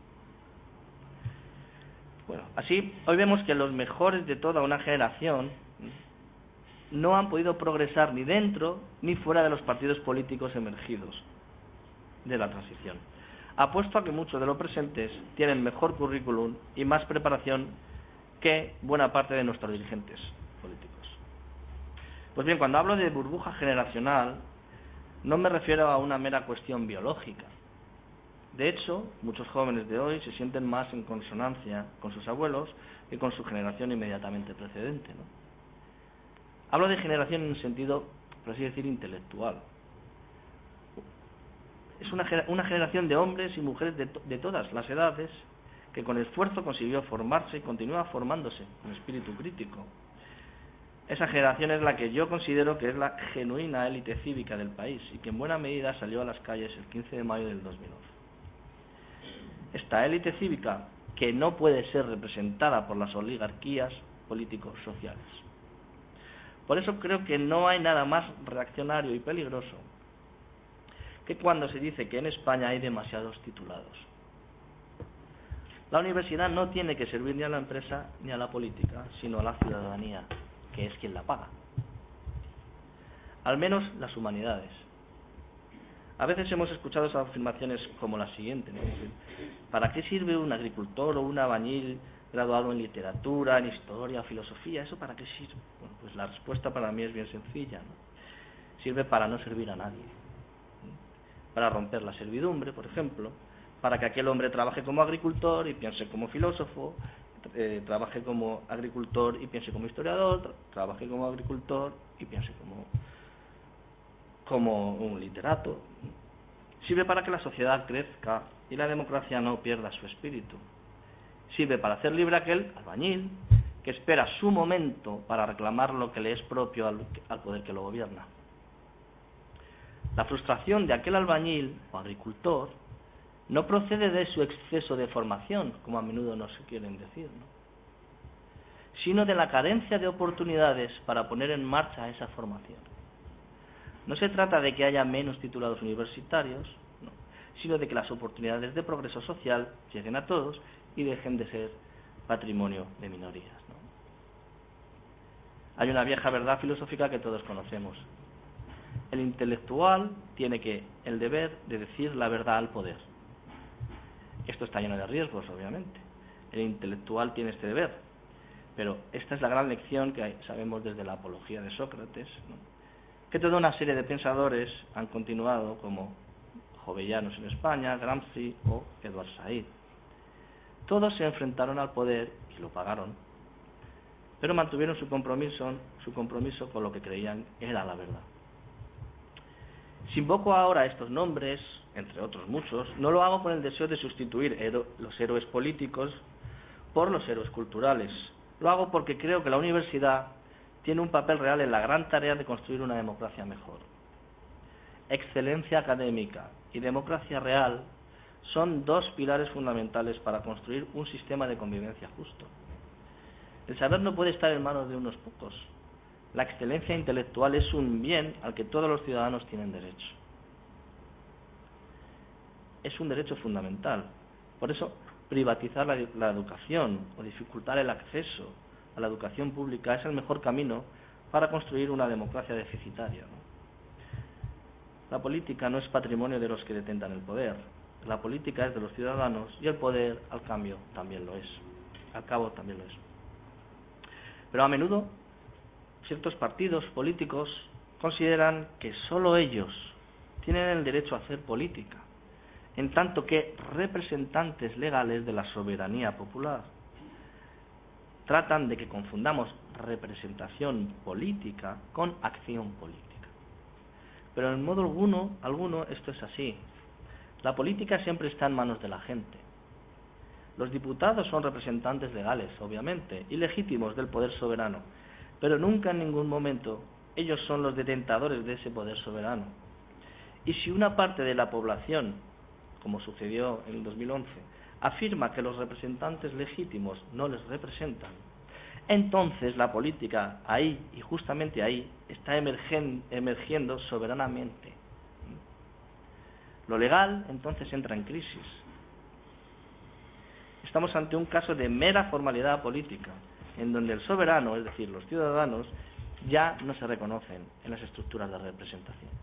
Bueno, así hoy vemos que los mejores de toda una generación no han podido progresar ni dentro ni fuera de los partidos políticos emergidos de la transición. Apuesto a que muchos de los presentes tienen mejor currículum y más preparación que buena parte de nuestros dirigentes políticos. Pues bien, cuando hablo de burbuja generacional, no me refiero a una mera cuestión biológica. De hecho, muchos jóvenes de hoy se sienten más en consonancia con sus abuelos que con su generación inmediatamente precedente, ¿no? Hablo de generación en un sentido, por así decir, intelectual. Es una, una generación de hombres y mujeres de, to de todas las edades que con esfuerzo consiguió formarse y continúa formándose con espíritu crítico. Esa generación es la que yo considero que es la genuina élite cívica del país y que en buena medida salió a las calles el quince de mayo del dos mil once. Esta élite cívica que no puede ser representada por las oligarquías políticos sociales. Por eso creo que no hay nada más reaccionario y peligroso que cuando se dice que en España hay demasiados titulados. La universidad no tiene que servir ni a la empresa ni a la política, sino a la ciudadanía, que es quien la paga. Al menos las humanidades. A veces hemos escuchado esas afirmaciones como la siguiente, ¿no? ¿Para qué sirve un agricultor o un albañil graduado en literatura, en historia, filosofía? ¿Eso para qué sirve? Bueno, pues la respuesta para mí es bien sencilla, ¿no? Sirve para no servir a nadie. Para romper la servidumbre, por ejemplo, para que aquel hombre trabaje como agricultor y piense como filósofo, eh, trabaje como agricultor y piense como historiador, tra trabaje como agricultor y piense como, como un literato. Sirve para que la sociedad crezca y la democracia no pierda su espíritu. Sirve para hacer libre aquel albañil que espera su momento para reclamar lo que le es propio al, al poder que lo gobierna. La frustración de aquel albañil o agricultor no procede de su exceso de formación, como a menudo nos quieren decir, ¿no?, sino de la carencia de oportunidades para poner en marcha esa formación. No se trata de que haya menos titulados universitarios, no, sino de que las oportunidades de progreso social lleguen a todos y dejen de ser patrimonio de minorías, ¿no? Hay una vieja verdad filosófica que todos conocemos. El intelectual tiene que el deber de decir la verdad al poder. Esto está lleno de riesgos, obviamente. El intelectual tiene este deber, pero esta es la gran lección que hay, sabemos desde la apología de Sócrates, ¿no?, que toda una serie de pensadores han continuado, como Jovellanos en España, Gramsci o Edward Said. Todos se enfrentaron al poder y lo pagaron, pero mantuvieron su compromiso, su compromiso con lo que creían era la verdad. Si invoco ahora estos nombres, entre otros muchos, no lo hago con el deseo de sustituir hero- los héroes políticos por los héroes culturales. Lo hago porque creo que la universidad tiene un papel real en la gran tarea de construir una democracia mejor. Excelencia académica y democracia real son dos pilares fundamentales para construir un sistema de convivencia justo. El saber no puede estar en manos de unos pocos. La excelencia intelectual es un bien al que todos los ciudadanos tienen derecho. Es un derecho fundamental. Por eso, privatizar la, la educación o dificultar el acceso a la educación pública es el mejor camino para construir una democracia deficitaria, ¿no? La política no es patrimonio de los que detentan el poder. La política es de los ciudadanos y el poder, al cambio, también lo es. Al cabo, también lo es. Pero a menudo, ciertos partidos políticos consideran que solo ellos tienen el derecho a hacer política. en tanto que representantes legales de la soberanía popular. Tratan de que confundamos representación política con acción política. Pero en modo alguno, alguno esto es así. La política siempre está en manos de la gente. Los diputados son representantes legales, obviamente, y legítimos del poder soberano, pero nunca en ningún momento ellos son los detentadores de ese poder soberano. Y si una parte de la población, como sucedió en el dos mil once, afirma que los representantes legítimos no les representan, entonces la política ahí, y justamente ahí, está emergen, emergiendo soberanamente. Lo legal entonces entra en crisis. Estamos ante un caso de mera formalidad política, en donde el soberano, es decir, los ciudadanos, ya no se reconocen en las estructuras de representación.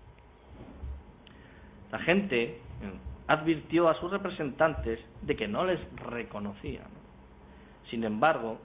La gente advirtió a sus representantes de que no les reconocían. Sin embargo,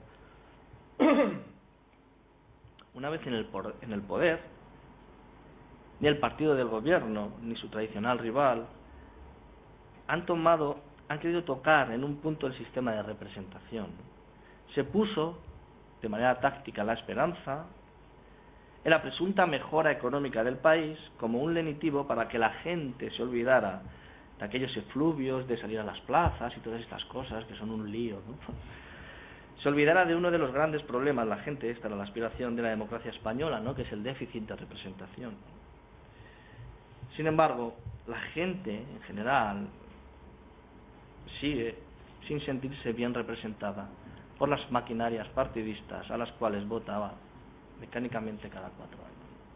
una vez en el, en el poder, ni el partido del gobierno, ni su tradicional rival, han tomado, han querido tocar en un punto el sistema de representación. Se puso, de manera táctica, la esperanza en la presunta mejora económica del país como un lenitivo para que la gente se olvidara de aquellos efluvios de salir a las plazas y todas estas cosas que son un lío, ¿no? Se olvidara de uno de los grandes problemas, la gente, esta era la aspiración de la democracia española, ¿no?, que es el déficit de representación. Sin embargo, la gente en general sigue sin sentirse bien representada por las maquinarias partidistas a las cuales votaba mecánicamente cada cuatro años.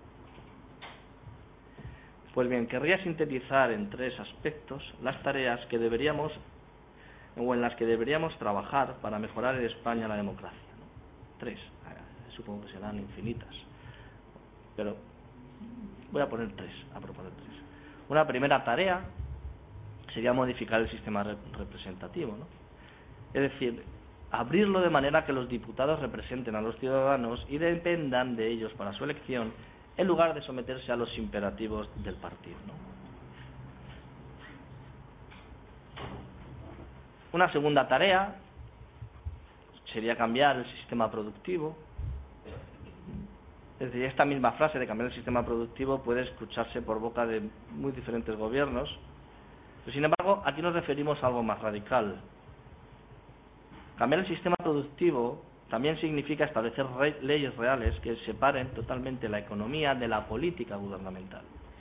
Pues bien, querría sintetizar en tres aspectos las tareas que deberíamos o en las que deberíamos trabajar para mejorar en España la democracia, ¿no? Tres, supongo que serán infinitas, pero voy a poner tres, a proponer tres. Una primera tarea sería modificar el sistema representativo, ¿no? Es decir, abrirlo de manera que los diputados representen a los ciudadanos y dependan de ellos para su elección, en lugar de someterse a los imperativos del partido, ¿no? Una segunda tarea sería cambiar el sistema productivo. Es decir, esta misma frase de cambiar el sistema productivo puede escucharse por boca de muy diferentes gobiernos, pero sin embargo aquí nos referimos a algo más radical. Cambiar el sistema productivo también significa establecer re- leyes reales que separen totalmente la economía de la política gubernamental.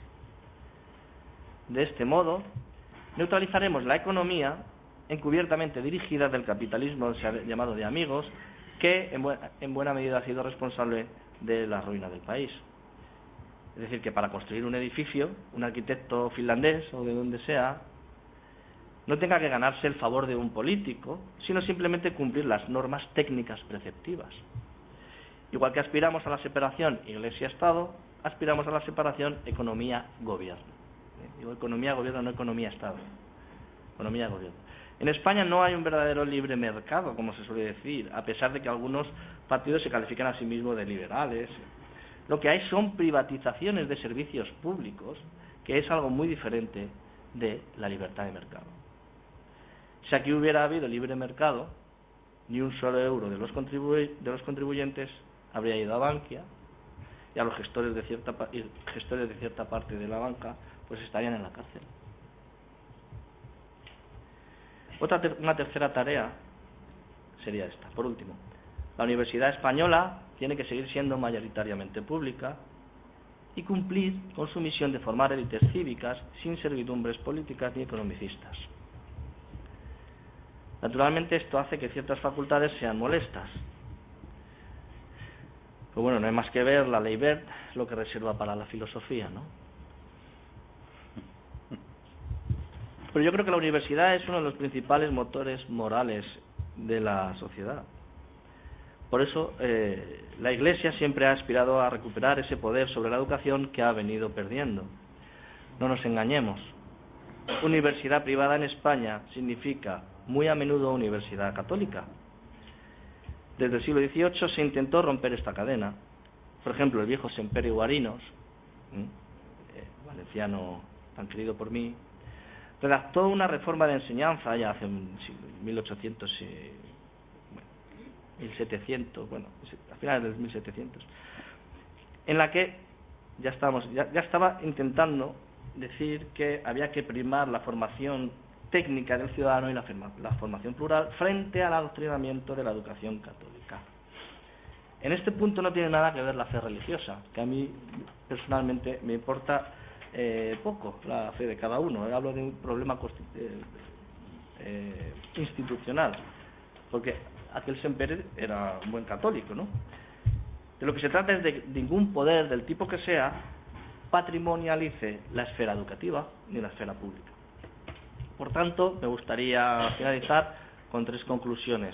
De este modo, neutralizaremos la economía encubiertamente dirigida del capitalismo llamado de amigos, que en, bu- en buena medida ha sido responsable de la ruina del país. Es decir, que para construir un edificio, un arquitecto finlandés o de donde sea, no tenga que ganarse el favor de un político, sino simplemente cumplir las normas técnicas preceptivas. Igual que aspiramos a la separación Iglesia-Estado, aspiramos a la separación economía-gobierno. Digo economía-gobierno, no economía-Estado. Economía-gobierno. En España no hay un verdadero libre mercado, como se suele decir, a pesar de que algunos partidos se califican a sí mismos de liberales. Lo que hay son privatizaciones de servicios públicos, que es algo muy diferente de la libertad de mercado. Si aquí hubiera habido libre mercado, ni un solo euro de los, contribu de los contribuyentes habría ido a Bankia, y a los gestores de cierta gestores de cierta parte de la banca pues estarían en la cárcel. Otra ter una tercera tarea sería esta. Por último, la Universidad Española tiene que seguir siendo mayoritariamente pública y cumplir con su misión de formar élites cívicas sin servidumbres políticas ni economicistas. Naturalmente esto hace que ciertas facultades sean molestas. Pero bueno, no hay más que ver la ley Wert, lo que reserva para la filosofía, ¿no? Pero yo creo que la universidad es uno de los principales motores morales de la sociedad. Por eso eh, la Iglesia siempre ha aspirado a recuperar ese poder sobre la educación que ha venido perdiendo. No nos engañemos. Universidad privada en España significa muy a menudo universidad católica. Desde el siglo dieciocho se intentó romper esta cadena. Por ejemplo, el viejo Semper Guarinos, ¿eh? valenciano tan querido por mí, redactó una reforma de enseñanza ya hace mil ochocientos, bueno, mil setecientos, bueno, a finales del mil setecientos, en la que ya, estábamos, ya, ya estaba intentando decir que había que primar la formación técnica del ciudadano y la, la formación plural frente al adoctrinamiento de la educación católica. En este punto no tiene nada que ver la fe religiosa, que a mí personalmente me importa eh, poco la fe de cada uno. Hablo de un problema eh, eh, institucional, porque aquel Semper era un buen católico, ¿no? De lo que se trata es de ningún poder, del tipo que sea, patrimonialice la esfera educativa ni la esfera pública. Por tanto, me gustaría finalizar con tres conclusiones.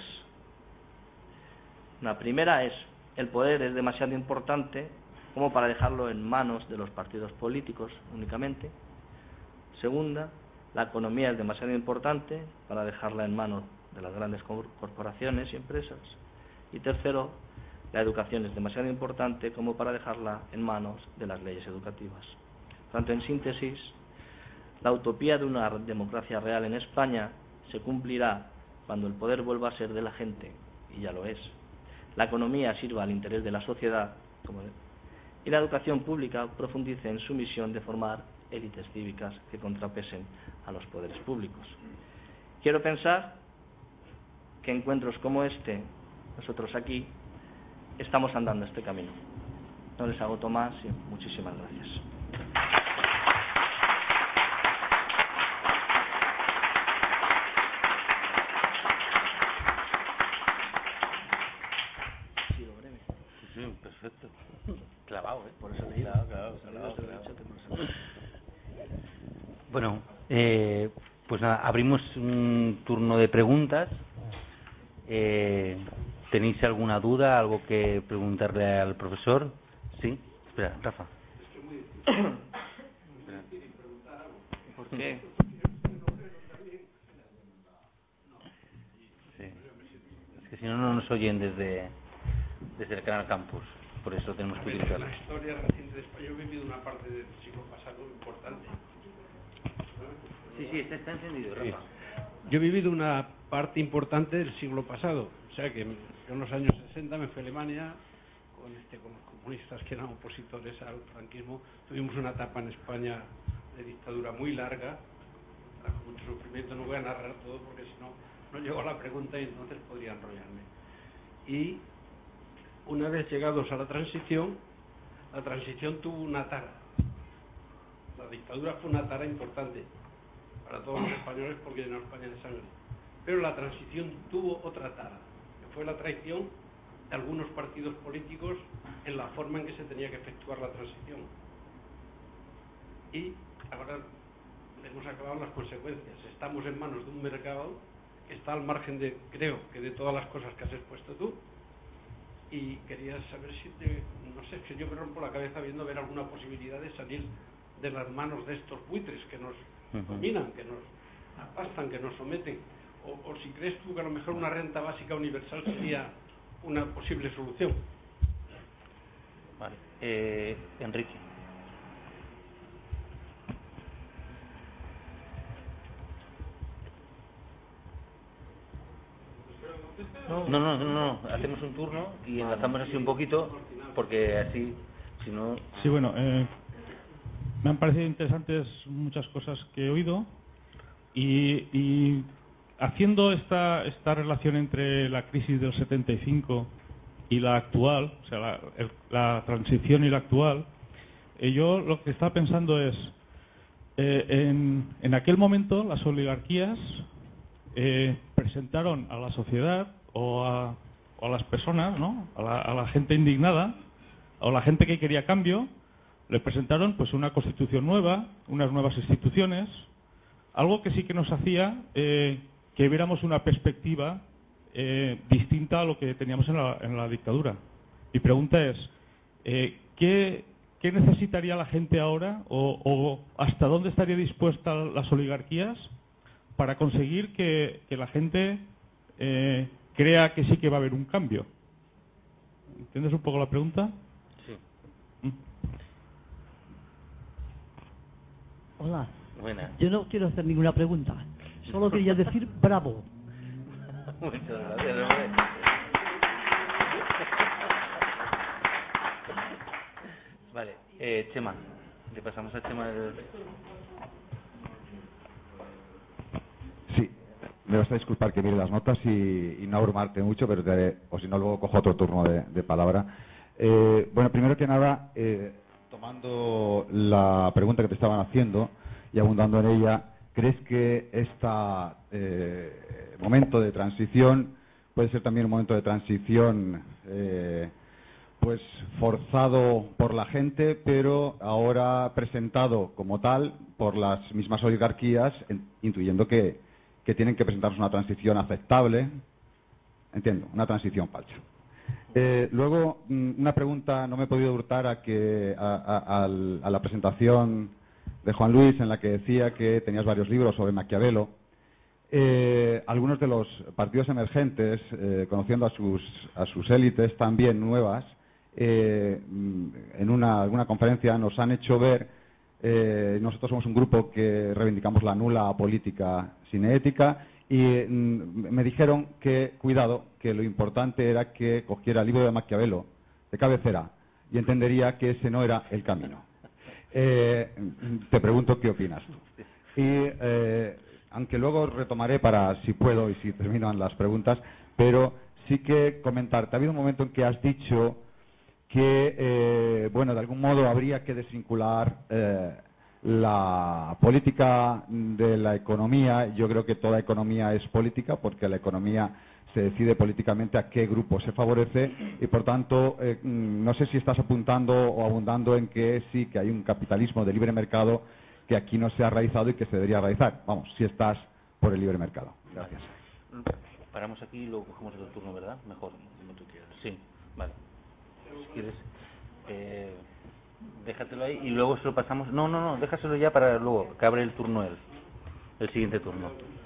La primera es: el poder es demasiado importante como para dejarlo en manos de los partidos políticos únicamente. Segunda, la economía es demasiado importante para dejarla en manos de las grandes corporaciones y empresas. Y tercero, la educación es demasiado importante como para dejarla en manos de las leyes educativas. Por tanto, en síntesis, la utopía de una democracia real en España se cumplirá cuando el poder vuelva a ser de la gente, y ya lo es. La economía sirva al interés de la sociedad, como y la educación pública profundice en su misión de formar élites cívicas que contrapesen a los poderes públicos. Quiero pensar que encuentros como este, nosotros aquí, estamos andando este camino. No les agoto más y muchísimas gracias. Sigo breve. Sí, perfecto. Clavado, ¿eh? Por eso le digo. Claro, claro, claro, claro. Bueno, eh, pues nada, abrimos un turno de preguntas. Eh, ¿Tenéis alguna duda, algo que preguntarle al profesor? Sí, espera, Rafa. ¿Por qué? Sí. Es que si no, no nos oyen desde, desde el Canal Campus. Por eso tenemos que utilizarlo. En la historia reciente de España, yo he vivido una parte del siglo pasado importante. Sí, sí, está, está encendido, Rafa. Sí. Yo he vivido una parte importante del siglo pasado. O sea que yo en los años sesenta me fui a Alemania con, este, con los comunistas que eran opositores al franquismo. Tuvimos una etapa en España de dictadura muy larga, con mucho sufrimiento. No voy a narrar todo porque si no, no llego a la pregunta y entonces podría enrollarme. Y una vez llegados a la transición, la transición tuvo una tara. La dictadura fue una tara importante para todos los españoles porque llenó España de sangre. Pero la transición tuvo otra tara, que fue la traición de algunos partidos políticos en la forma en que se tenía que efectuar la transición. Y ahora hemos acabado las consecuencias. Estamos en manos de un mercado que está al margen de, creo, que de todas las cosas que has expuesto tú. Y quería saber si te, no sé, que yo me rompo la cabeza viendo ver alguna posibilidad de salir de las manos de estos buitres que nos dominan, que nos apastan, que nos someten, o, o si crees tú que a lo mejor una renta básica universal sería una posible solución. Vale, eh, Enrique. No, no, no, no, no, hacemos un turno y enlazamos así un poquito, porque así, si no... Sí, bueno, eh, me han parecido interesantes muchas cosas que he oído y, y haciendo esta, esta relación entre la crisis del setenta y cinco y la actual, o sea, la, el, la transición y la actual, eh, yo lo que estaba pensando es, eh, en, en aquel momento las oligarquías eh, presentaron a la sociedad o a, o a las personas, ¿no? a, la, a la gente indignada, o a la gente que quería cambio, le presentaron pues una constitución nueva, unas nuevas instituciones, algo que sí que nos hacía eh, que viéramos una perspectiva eh, distinta a lo que teníamos en la, en la dictadura. Mi pregunta es, eh, ¿qué, ¿qué necesitaría la gente ahora o, o hasta dónde estaría dispuesta las oligarquías para conseguir que, que la gente eh, crea que sí que va a haber un cambio? ¿Entiendes un poco la pregunta? Sí. Mm. Hola, Buena. Yo no quiero hacer ninguna pregunta, solo quería decir bravo. Muchas gracias, hombre. Vale, eh, Chema, le pasamos a Chema el... Sí, me vas a disculpar que mire las notas y, y no abrumarte mucho, pero te, o si no luego cojo otro turno de, de palabra. Eh, bueno, primero que nada, eh, tomando la pregunta que te estaban haciendo y abundando en ella, ¿crees que este eh, momento de transición puede ser también un momento de transición eh, pues forzado por la gente, pero ahora presentado como tal por las mismas oligarquías, en, intuyendo que, que tienen que presentarnos una transición aceptable? Entiendo, una transición falsa. Eh, luego, una pregunta, no me he podido hurtar a, que, a, a, a la presentación de Juan Luis, en la que decía que tenías varios libros sobre Maquiavelo. Eh, algunos de los partidos emergentes, eh, conociendo a sus, a sus élites también nuevas, eh, en una, alguna conferencia nos han hecho ver, eh, nosotros somos un grupo que reivindicamos la nula política sin ética, y mm, me dijeron que, cuidado, que lo importante era que cogiera el libro de Maquiavelo de cabecera y entendería que ese no era el camino. Eh, te pregunto qué opinas tú. Y eh, aunque luego retomaré para si puedo y si terminan las preguntas, pero sí que comentarte, ha habido un momento en que has dicho que, eh, bueno, de algún modo habría que desvincular eh, la política de la economía. Yo creo que toda economía es política, porque la economía se decide políticamente a qué grupo se favorece, y por tanto eh, no sé si estás apuntando o abundando en que sí, que hay un capitalismo de libre mercado que aquí no se ha realizado y que se debería realizar. Vamos, si estás por el libre mercado. Gracias. Paramos aquí y luego cogemos el turno, ¿verdad? Mejor, como tú quieras. Sí, vale. Si quieres, eh, déjatelo ahí y luego se lo pasamos. No, no, no, déjaselo ya para luego, que abre el turno él, el siguiente turno.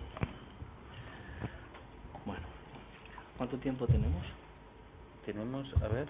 Bueno, ¿cuánto tiempo tenemos? Tenemos, a ver,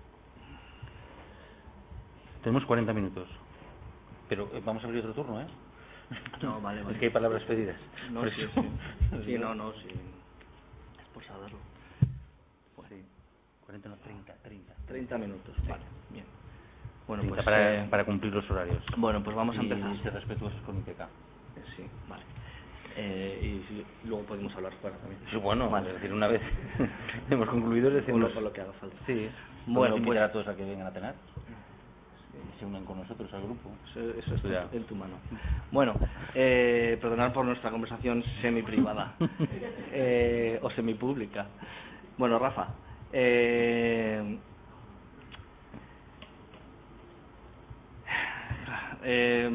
tenemos cuarenta minutos, pero eh, vamos a abrir otro turno, ¿eh? No, vale, vale. Es que hay palabras pedidas. No, por sí, eso. sí. Sí, no, no, sí. Es por saberlo. Pues sí, cuarenta, no, treinta, treinta. treinta minutos, Sí. vale, bien. Bueno, treinta pues... para, eh, para cumplir los horarios. Bueno, pues vamos a y empezar. ser respetuosos con I P K. Sí, vale. Eh, y si- luego podemos hablar fuera también. Sí, bueno, Vale. es decir, una vez hemos concluido, decimos... Bueno, por lo que haga falta. Sí, Bueno, podemos invitar pues- a todos a que vengan a cenar y se unan con nosotros al grupo. Eso, eso está Cuidado. en tu mano. Bueno, eh, perdonad por nuestra conversación semi-privada eh, o semi-pública. Bueno, Rafa, eh, eh,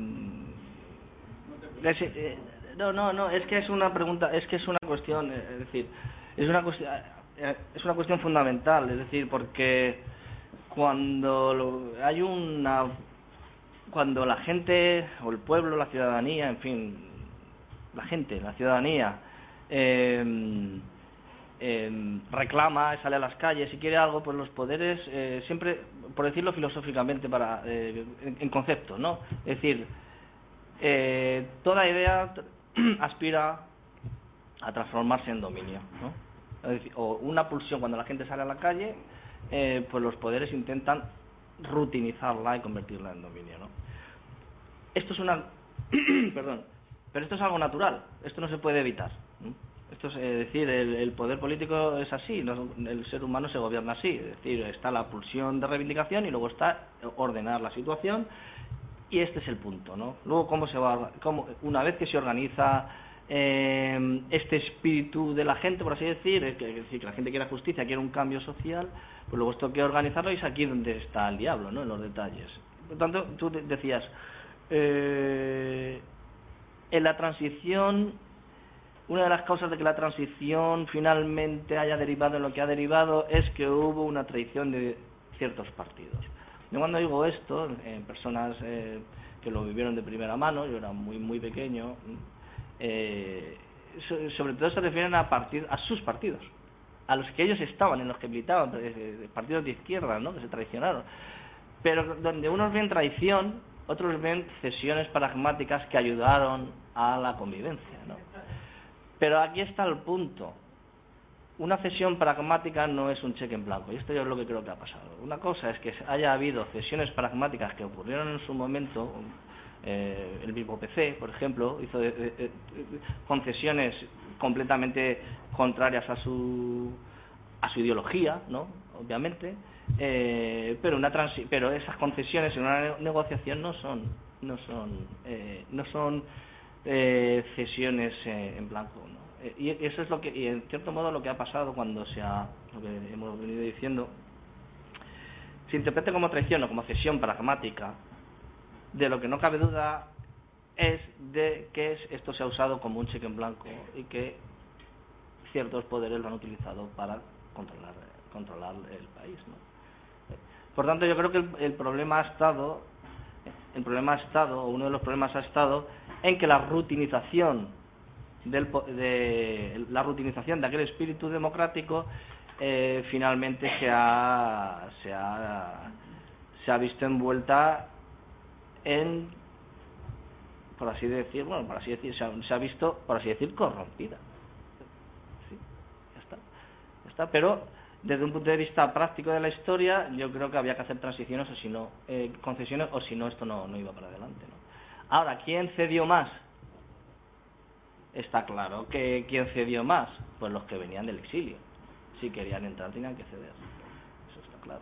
es- eh, no, no, no, es que es una pregunta, es que es una cuestión, eh, es decir, es una cuestión, eh, es una cuestión fundamental, es decir, porque cuando lo- hay una cuando la gente o el pueblo, la ciudadanía, en fin, la gente, la ciudadanía eh, eh, reclama, sale a las calles y quiere algo, pues los poderes eh, siempre, por decirlo filosóficamente, para eh, en, en concepto, ¿no? Es decir, eh, toda idea aspira a transformarse en dominio, ¿no? Es decir, o una pulsión cuando la gente sale a la calle, eh, pues los poderes intentan rutinizarla y convertirla en dominio, ¿no? Esto es una perdón, pero esto es algo natural, esto no se puede evitar, ¿no? Esto es eh, decir, el, el poder político es así, no, el ser humano se gobierna así, es decir, está la pulsión de reivindicación y luego está ordenar la situación, y este es el punto, ¿no? Luego cómo se va, cómo, una vez que se organiza eh, este espíritu de la gente, por así decir, es, que, es decir, que la gente quiera justicia, quiere un cambio social, pues luego esto hay que organizarlo, y es aquí donde está el diablo, ¿no? En los detalles. Por tanto, tú decías, eh, en la transición, una de las causas de que la transición finalmente haya derivado en lo que ha derivado es que hubo una traición de ciertos partidos. Yo cuando digo esto, en personas eh, que lo vivieron de primera mano, yo era muy muy pequeño, eh, so, sobre todo se refieren a, partir, a sus partidos, a los que ellos estaban, en los que militaban, eh, partidos de izquierda, ¿no? Que se traicionaron. Pero donde unos ven traición otros ven cesiones pragmáticas que ayudaron a la convivencia, ¿no? Pero aquí está el punto. Una cesión pragmática no es un cheque en blanco, y esto yo es lo que creo que ha pasado. Una cosa es que haya habido cesiones pragmáticas que ocurrieron en su momento, eh, el mismo P C, por ejemplo, hizo de, de, de, concesiones completamente contrarias a su a su ideología, ¿no? Obviamente, eh, pero una transi pero esas concesiones en una ne negociación no son no son eh, no son eh, cesiones eh, en blanco, ¿no? Y eso es lo que, y en cierto modo, lo que ha pasado cuando se ha, lo que hemos venido diciendo, se interprete como traición o como cesión pragmática. De lo que no cabe duda es de que esto se ha usado como un cheque en blanco y que ciertos poderes lo han utilizado para controlar controlar el país, ¿no? Por tanto, yo creo que el, el problema ha estado el problema ha estado o uno de los problemas ha estado en que la rutinización Del, de la rutinización de aquel espíritu democrático eh, finalmente se ha, se ha se ha visto envuelta en, por así decir, bueno, por así decir, se ha, se ha visto, por así decir, corrompida. Sí, ya está, ya está. Pero desde un punto de vista práctico de la historia, yo creo que había que hacer transiciones o si no, eh, concesiones, o si no, esto no, no iba para adelante, ¿no? Ahora, ¿quién cedió más? Está claro que ¿quién cedió más? Pues los que venían del exilio. Si querían entrar tenían que ceder. Eso está claro.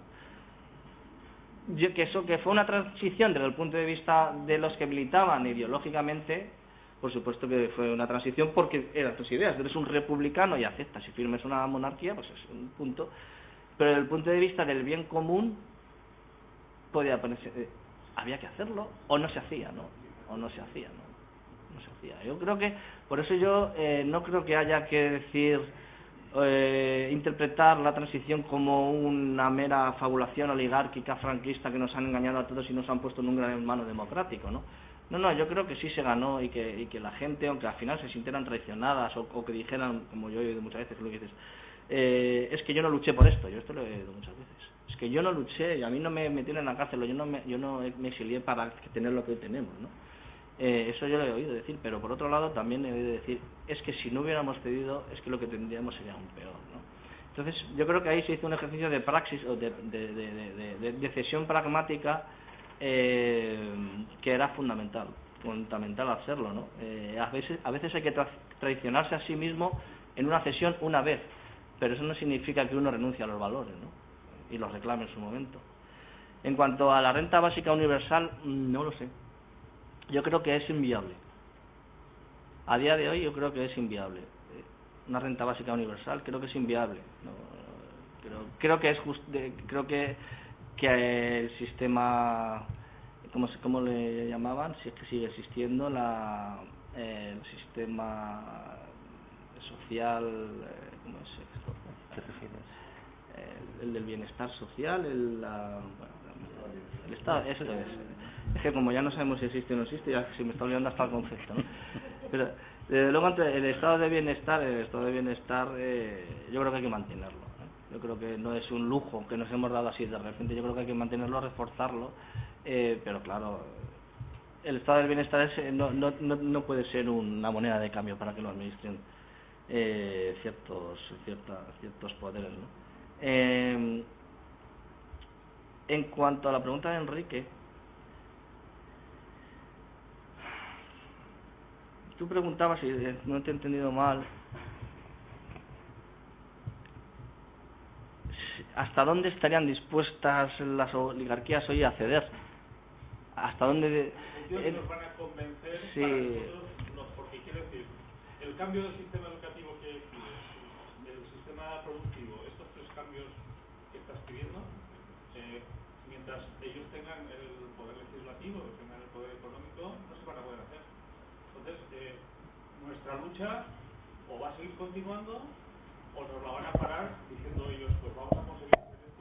Yo, que eso que fue una transición desde el punto de vista de los que militaban ideológicamente, por supuesto que fue una transición porque eran tus ideas. Eres un republicano y aceptas y firmes una monarquía, pues es un punto. Pero desde el punto de vista del bien común, podía ponerse, eh, había que hacerlo o no se hacía, ¿no? O no se hacía, ¿no? No se hacía. Yo creo que, por eso yo eh, no creo que haya que decir, eh, interpretar la transición como una mera fabulación oligárquica franquista que nos han engañado a todos y nos han puesto en un gran hermano democrático, ¿no? No, no, yo creo que sí se ganó y que, y que la gente, aunque al final se sintieran traicionadas o, o que dijeran, como yo he oído muchas veces, lo que dices, eh, es que yo no luché por esto, yo esto lo he oído muchas veces, es que yo no luché y a mí no me metieron en la cárcel, yo no me, yo no me exilié para tener lo que hoy tenemos, ¿no? Eh, eso yo lo he oído decir, pero por otro lado también he oído decir, es que si no hubiéramos cedido, es que lo que tendríamos sería aún peor, ¿no? Entonces yo creo que ahí se hizo un ejercicio de praxis o de, de, de, de, de, de cesión pragmática eh, que era fundamental, fundamental hacerlo, ¿no? Eh, a veces a veces hay que tra traicionarse a sí mismo en una cesión una vez, pero eso no significa que uno renuncie a los valores, ¿no? Y los reclame en su momento. En cuanto a la renta básica universal, no lo sé. Yo creo que es inviable. A día de hoy yo creo que es inviable. Una renta básica universal creo que es inviable. No, creo, creo que es just, de, creo que que el sistema, ¿cómo, ¿cómo le llamaban? Si es que sigue existiendo la eh, el sistema social, eh, ¿cómo es esto? ¿Qué te refieres? El, el del bienestar social, el, la, bueno, el Estado, eso es. Es que como ya no sabemos si existe o no existe, ya se me está olvidando hasta el concepto, ¿no? Pero desde luego el estado de bienestar, el estado de bienestar, eh, yo creo que hay que mantenerlo, ¿eh? Yo creo que no es un lujo que nos hemos dado así de repente. Yo creo que hay que mantenerlo, reforzarlo, eh, pero claro, el estado del bienestar es, no, no, no, no puede ser una moneda de cambio para que lo administren eh, ciertos cierta, ciertos poderes, ¿no? Eh, en cuanto a la pregunta de Enrique, tú preguntabas, y no te he entendido mal, ¿hasta dónde estarían dispuestas las oligarquías hoy a ceder? ¿Hasta dónde? De, eh, nos van a convencer sí. Para nosotros, no, porque quiero decir, el cambio del sistema educativo que pides, del sistema productivo, estos tres cambios que estás pidiendo, eh, mientras ellos tengan el poder legislativo, tengan el poder económico, no se van a poder hacer. Entonces, eh, nuestra lucha o va a seguir continuando o nos la van a parar diciendo ellos, pues vamos a conseguir hacer esto.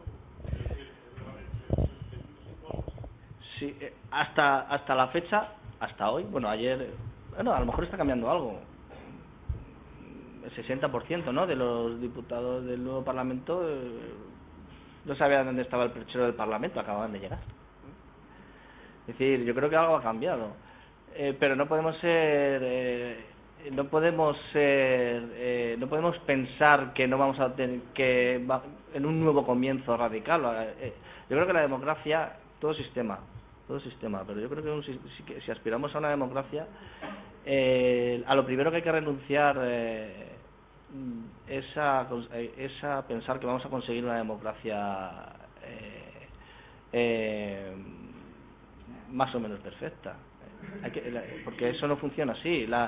Sí, eh, hasta hasta la fecha, hasta hoy, bueno, ayer, bueno, a lo mejor está cambiando algo. El sesenta por ciento, ¿no?, de los diputados del nuevo Parlamento eh, no sabían dónde estaba el perchero del Parlamento, acababan de llegar. Es decir, yo creo que algo ha cambiado, eh, pero no podemos ser, eh, no podemos ser, eh, no podemos pensar que no vamos a tener que va, en un nuevo comienzo radical. Eh, yo creo que la democracia, todo sistema, todo sistema, pero yo creo que un, si, si aspiramos a una democracia, eh, a lo primero que hay que renunciar eh, es, a, es a pensar que vamos a conseguir una democracia eh, eh, más o menos perfecta. Hay que, porque eso no funciona así. La,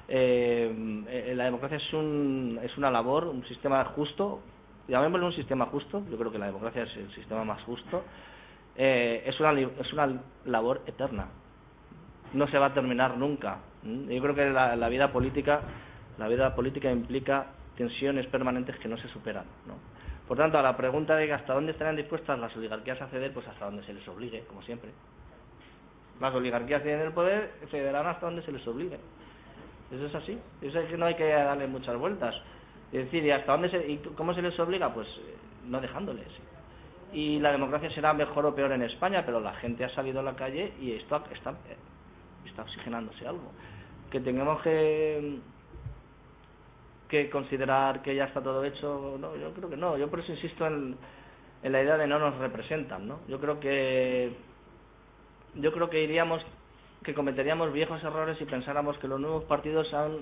eh, la democracia es, un, es una labor, un sistema justo, llamémoslo un sistema justo, yo creo que la democracia es el sistema más justo. Eh, es, una, es una labor eterna, no se va a terminar nunca. Yo creo que la, la vida política la vida política implica tensiones permanentes que no se superan, ¿no? Por tanto, a la pregunta de hasta dónde estarán dispuestas las oligarquías a ceder, pues hasta donde se les obligue, como siempre. Las oligarquías tienen el poder, cederán hasta donde se les obligue. Eso es así, eso es que no hay que darle muchas vueltas. Es decir, ¿y hasta dónde se, y cómo se les obliga? Pues no dejándoles. Y la democracia será mejor o peor en España, pero la gente ha salido a la calle y esto está, está oxigenándose algo. Que tengamos que, que considerar que ya está todo hecho, no, yo creo que no. Yo por eso insisto en, en la idea de no nos representan, ¿no? Yo creo que yo creo que iríamos, que cometeríamos viejos errores si pensáramos que los nuevos partidos han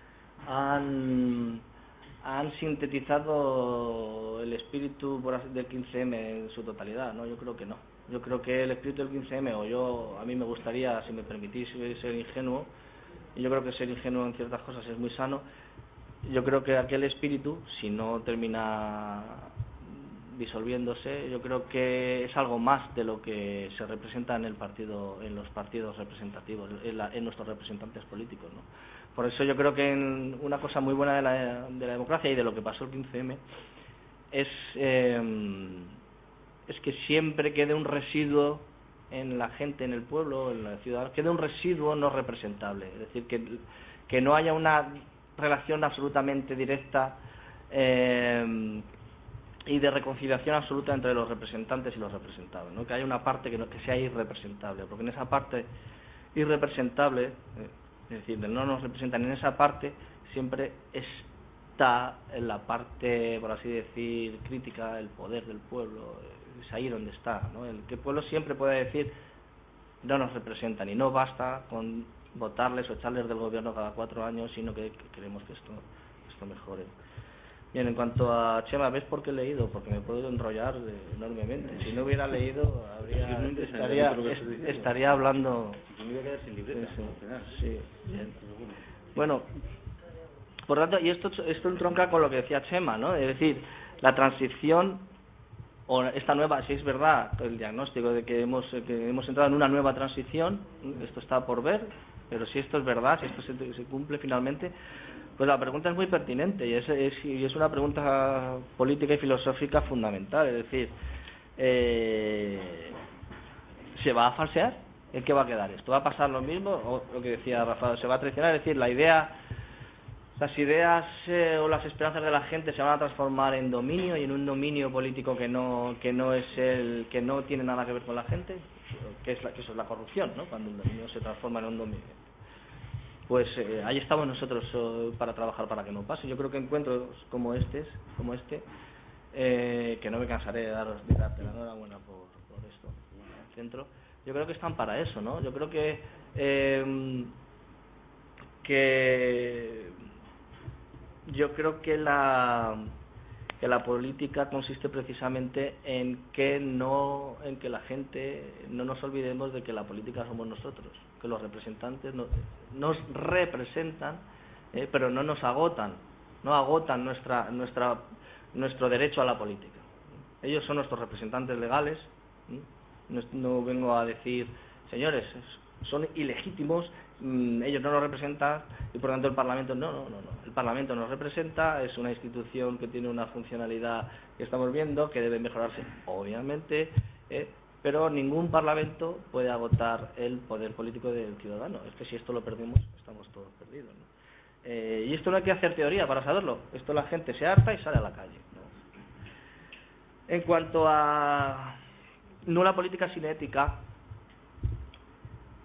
han han sintetizado el espíritu del quince eme en su totalidad, ¿no? Yo creo que no. Yo creo que el espíritu del quince eme, o yo, a mí me gustaría, si me permitís ser ingenuo, y yo creo que ser ingenuo en ciertas cosas es muy sano, yo creo que aquel espíritu, si no termina disolviéndose, yo creo que es algo más de lo que se representa en el partido, en los partidos representativos, en, la, en nuestros representantes políticos, ¿no? Por eso yo creo que en una cosa muy buena de la, de la democracia y de lo que pasó el quince eme es, eh, es que siempre quede un residuo en la gente, en el pueblo, en la ciudad, quede un residuo no representable. Es decir, que, que no haya una relación absolutamente directa eh, y de reconciliación absoluta entre los representantes y los representados, ¿no? Que haya una parte que, no, que sea irrepresentable, porque en esa parte irrepresentable, eh, es decir, no nos representan, en esa parte siempre está en la parte, por así decir, crítica, el poder del pueblo, es ahí donde está, ¿no? El que el pueblo siempre puede decir no nos representan, y no basta con votarles o echarles del gobierno cada cuatro años, sino que, que queremos que esto, esto mejore. Bien, en cuanto a Chema, ¿ves por qué he leído? Porque me puedo enrollar eh, enormemente. Si no hubiera leído, habría, estaría, est, estaría hablando... Yo me voy a quedar sin libreta. Sí, sí, bien. Bueno, por tanto, y esto, esto entronca con lo que decía Chema, ¿no? Es decir, la transición, o esta nueva, si es verdad, el diagnóstico de que hemos, que hemos entrado en una nueva transición, esto está por ver, pero si esto es verdad, si esto se, se cumple finalmente... Pues la pregunta es muy pertinente y es, es, y es una pregunta política y filosófica fundamental. Es decir, eh, ¿se va a falsear? ¿En qué va a quedar esto? ¿Va a pasar lo mismo? O lo que decía Rafael, ¿se va a traicionar? Es decir, la idea, las ideas eh, o las esperanzas de la gente se van a transformar en dominio y en un dominio político que no que no es el que no tiene nada que ver con la gente, que es la, que eso es la corrupción, ¿no? Cuando un dominio se transforma en un dominio. Pues eh, ahí estamos nosotros eh, para trabajar para que no pase. Yo creo que encuentros como este, como este, eh, que no me cansaré de daros de darte la enhorabuena por, por esto, el centro. Yo creo que están para eso, ¿no? Yo creo que eh, que yo creo que la que la política consiste precisamente en que no en que la gente no nos olvidemos de que la política somos nosotros, que los representantes nos, nos representan, eh, pero no nos agotan, no agotan nuestra nuestra nuestro derecho a la política. Ellos son nuestros representantes legales. No, no vengo a decir, señores, son ilegítimos, mmm, ellos no nos representan y por tanto el Parlamento no, no, no, no. El Parlamento nos representa, es una institución que tiene una funcionalidad que estamos viendo, que debe mejorarse, obviamente, eh, pero ningún Parlamento puede agotar el poder político del ciudadano. Es que si esto lo perdemos, estamos todos perdidos, ¿no? Eh, y esto no hay que hacer teoría para saberlo. Esto la gente se harta y sale a la calle, ¿no? En cuanto a no la política sin ética,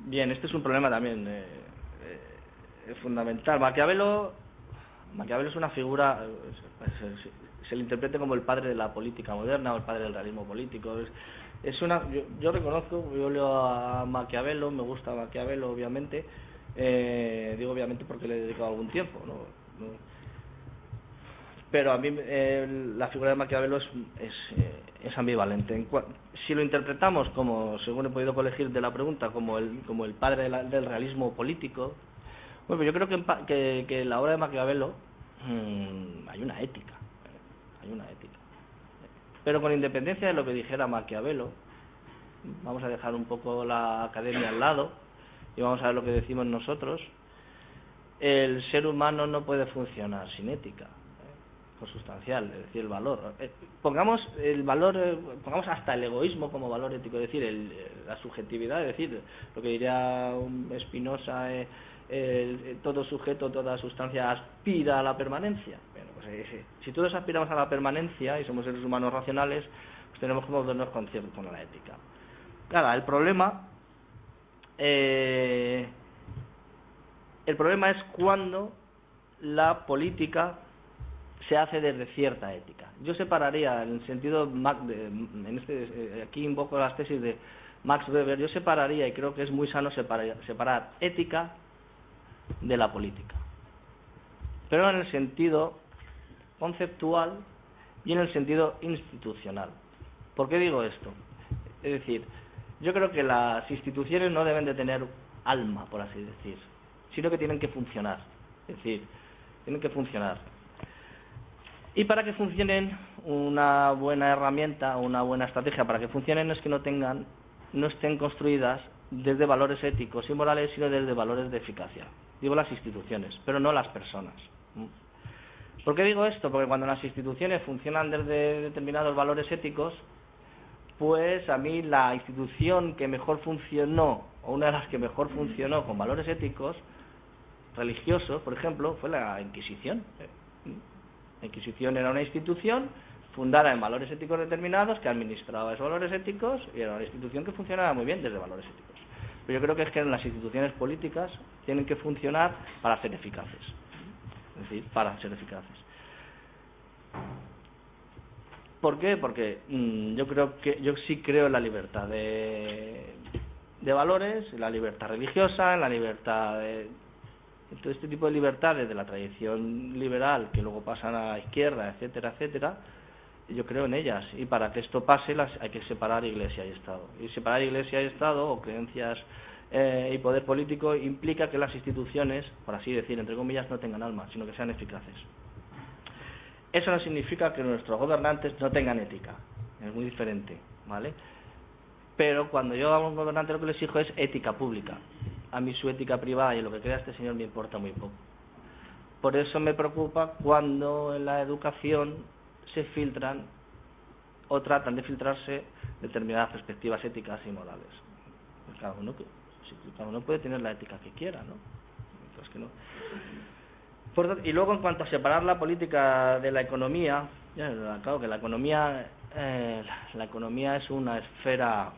Bien, este es un problema también eh, eh, fundamental. Maquiavelo, Maquiavelo es una figura, eh, se, se le interprete como el padre de la política moderna o el padre del realismo político. Es, es una, yo, yo reconozco, yo leo a Maquiavelo, me gusta Maquiavelo, obviamente, eh, digo obviamente porque le he dedicado algún tiempo, ¿no? ¿no? Pero a mí eh, la figura de Maquiavelo es, es, eh, es ambivalente. En cua si lo interpretamos como, según he podido colegir de la pregunta, como el, como el padre de la, del realismo político, bueno, yo creo que en, que, que en la obra de Maquiavelo mmm, hay una ética, hay una ética. Pero con independencia de lo que dijera Maquiavelo, vamos a dejar un poco la academia al lado y vamos a ver lo que decimos nosotros. El ser humano no puede funcionar sin ética consustancial, es decir, el valor. Eh, pongamos el valor, eh, pongamos hasta el egoísmo como valor ético, es decir, el, la subjetividad, es decir, lo que diría un Spinoza, eh, el, el, todo sujeto, toda sustancia aspira a la permanencia. Bueno, pues eh, si todos aspiramos a la permanencia y somos seres humanos racionales, pues tenemos que movernos con, con la ética. Claro, el problema, eh, el problema es cuando la política se hace desde cierta ética. Yo separaría en el sentido de, en este, aquí invoco las tesis de Max Weber, yo separaría, y creo que es muy sano separar, separar ética de la política, pero en el sentido conceptual y en el sentido institucional. ¿Por qué digo esto? Es decir, yo creo que las instituciones no deben de tener alma, por así decir, sino que tienen que funcionar, es decir, tienen que funcionar. Y para que funcionen, una buena herramienta, una buena estrategia para que funcionen es que no tengan, no estén construidas desde valores éticos y morales, sino desde valores de eficacia. Digo las instituciones, pero no las personas. ¿Por qué digo esto? Porque cuando las instituciones funcionan desde determinados valores éticos, pues a mí la institución que mejor funcionó, o una de las que mejor funcionó con valores éticos, religiosos, por ejemplo, fue la Inquisición. La Inquisición era una institución fundada en valores éticos determinados que administraba esos valores éticos y era una institución que funcionaba muy bien desde valores éticos. Pero yo creo que es que las instituciones políticas tienen que funcionar para ser eficaces. Es decir, para ser eficaces. ¿Por qué? Porque mmm, yo creo que yo sí creo en la libertad de, de valores, en la libertad religiosa, en la libertad de todo este tipo de libertades de la tradición liberal que luego pasan a la izquierda, etcétera, etcétera. Yo creo en ellas, y para que esto pase las hay que separar Iglesia y Estado. Y separar Iglesia y Estado, o creencias eh, y poder político, implica que las instituciones, por así decir, entre comillas, no tengan alma, sino que sean eficaces. Eso no significa que nuestros gobernantes no tengan ética, es muy diferente, ¿vale? Pero cuando yo a un gobernante lo que le exijo es ética pública. A mí su ética privada y lo que crea este señor me importa muy poco. Por eso me preocupa cuando en la educación se filtran o tratan de filtrarse determinadas perspectivas éticas y morales. Cada uno, cada uno puede tener la ética que quiera, ¿no? Entonces, que no. Por, y luego, en cuanto a separar la política de la economía, ya, claro que la economía, eh, la economía es una esfera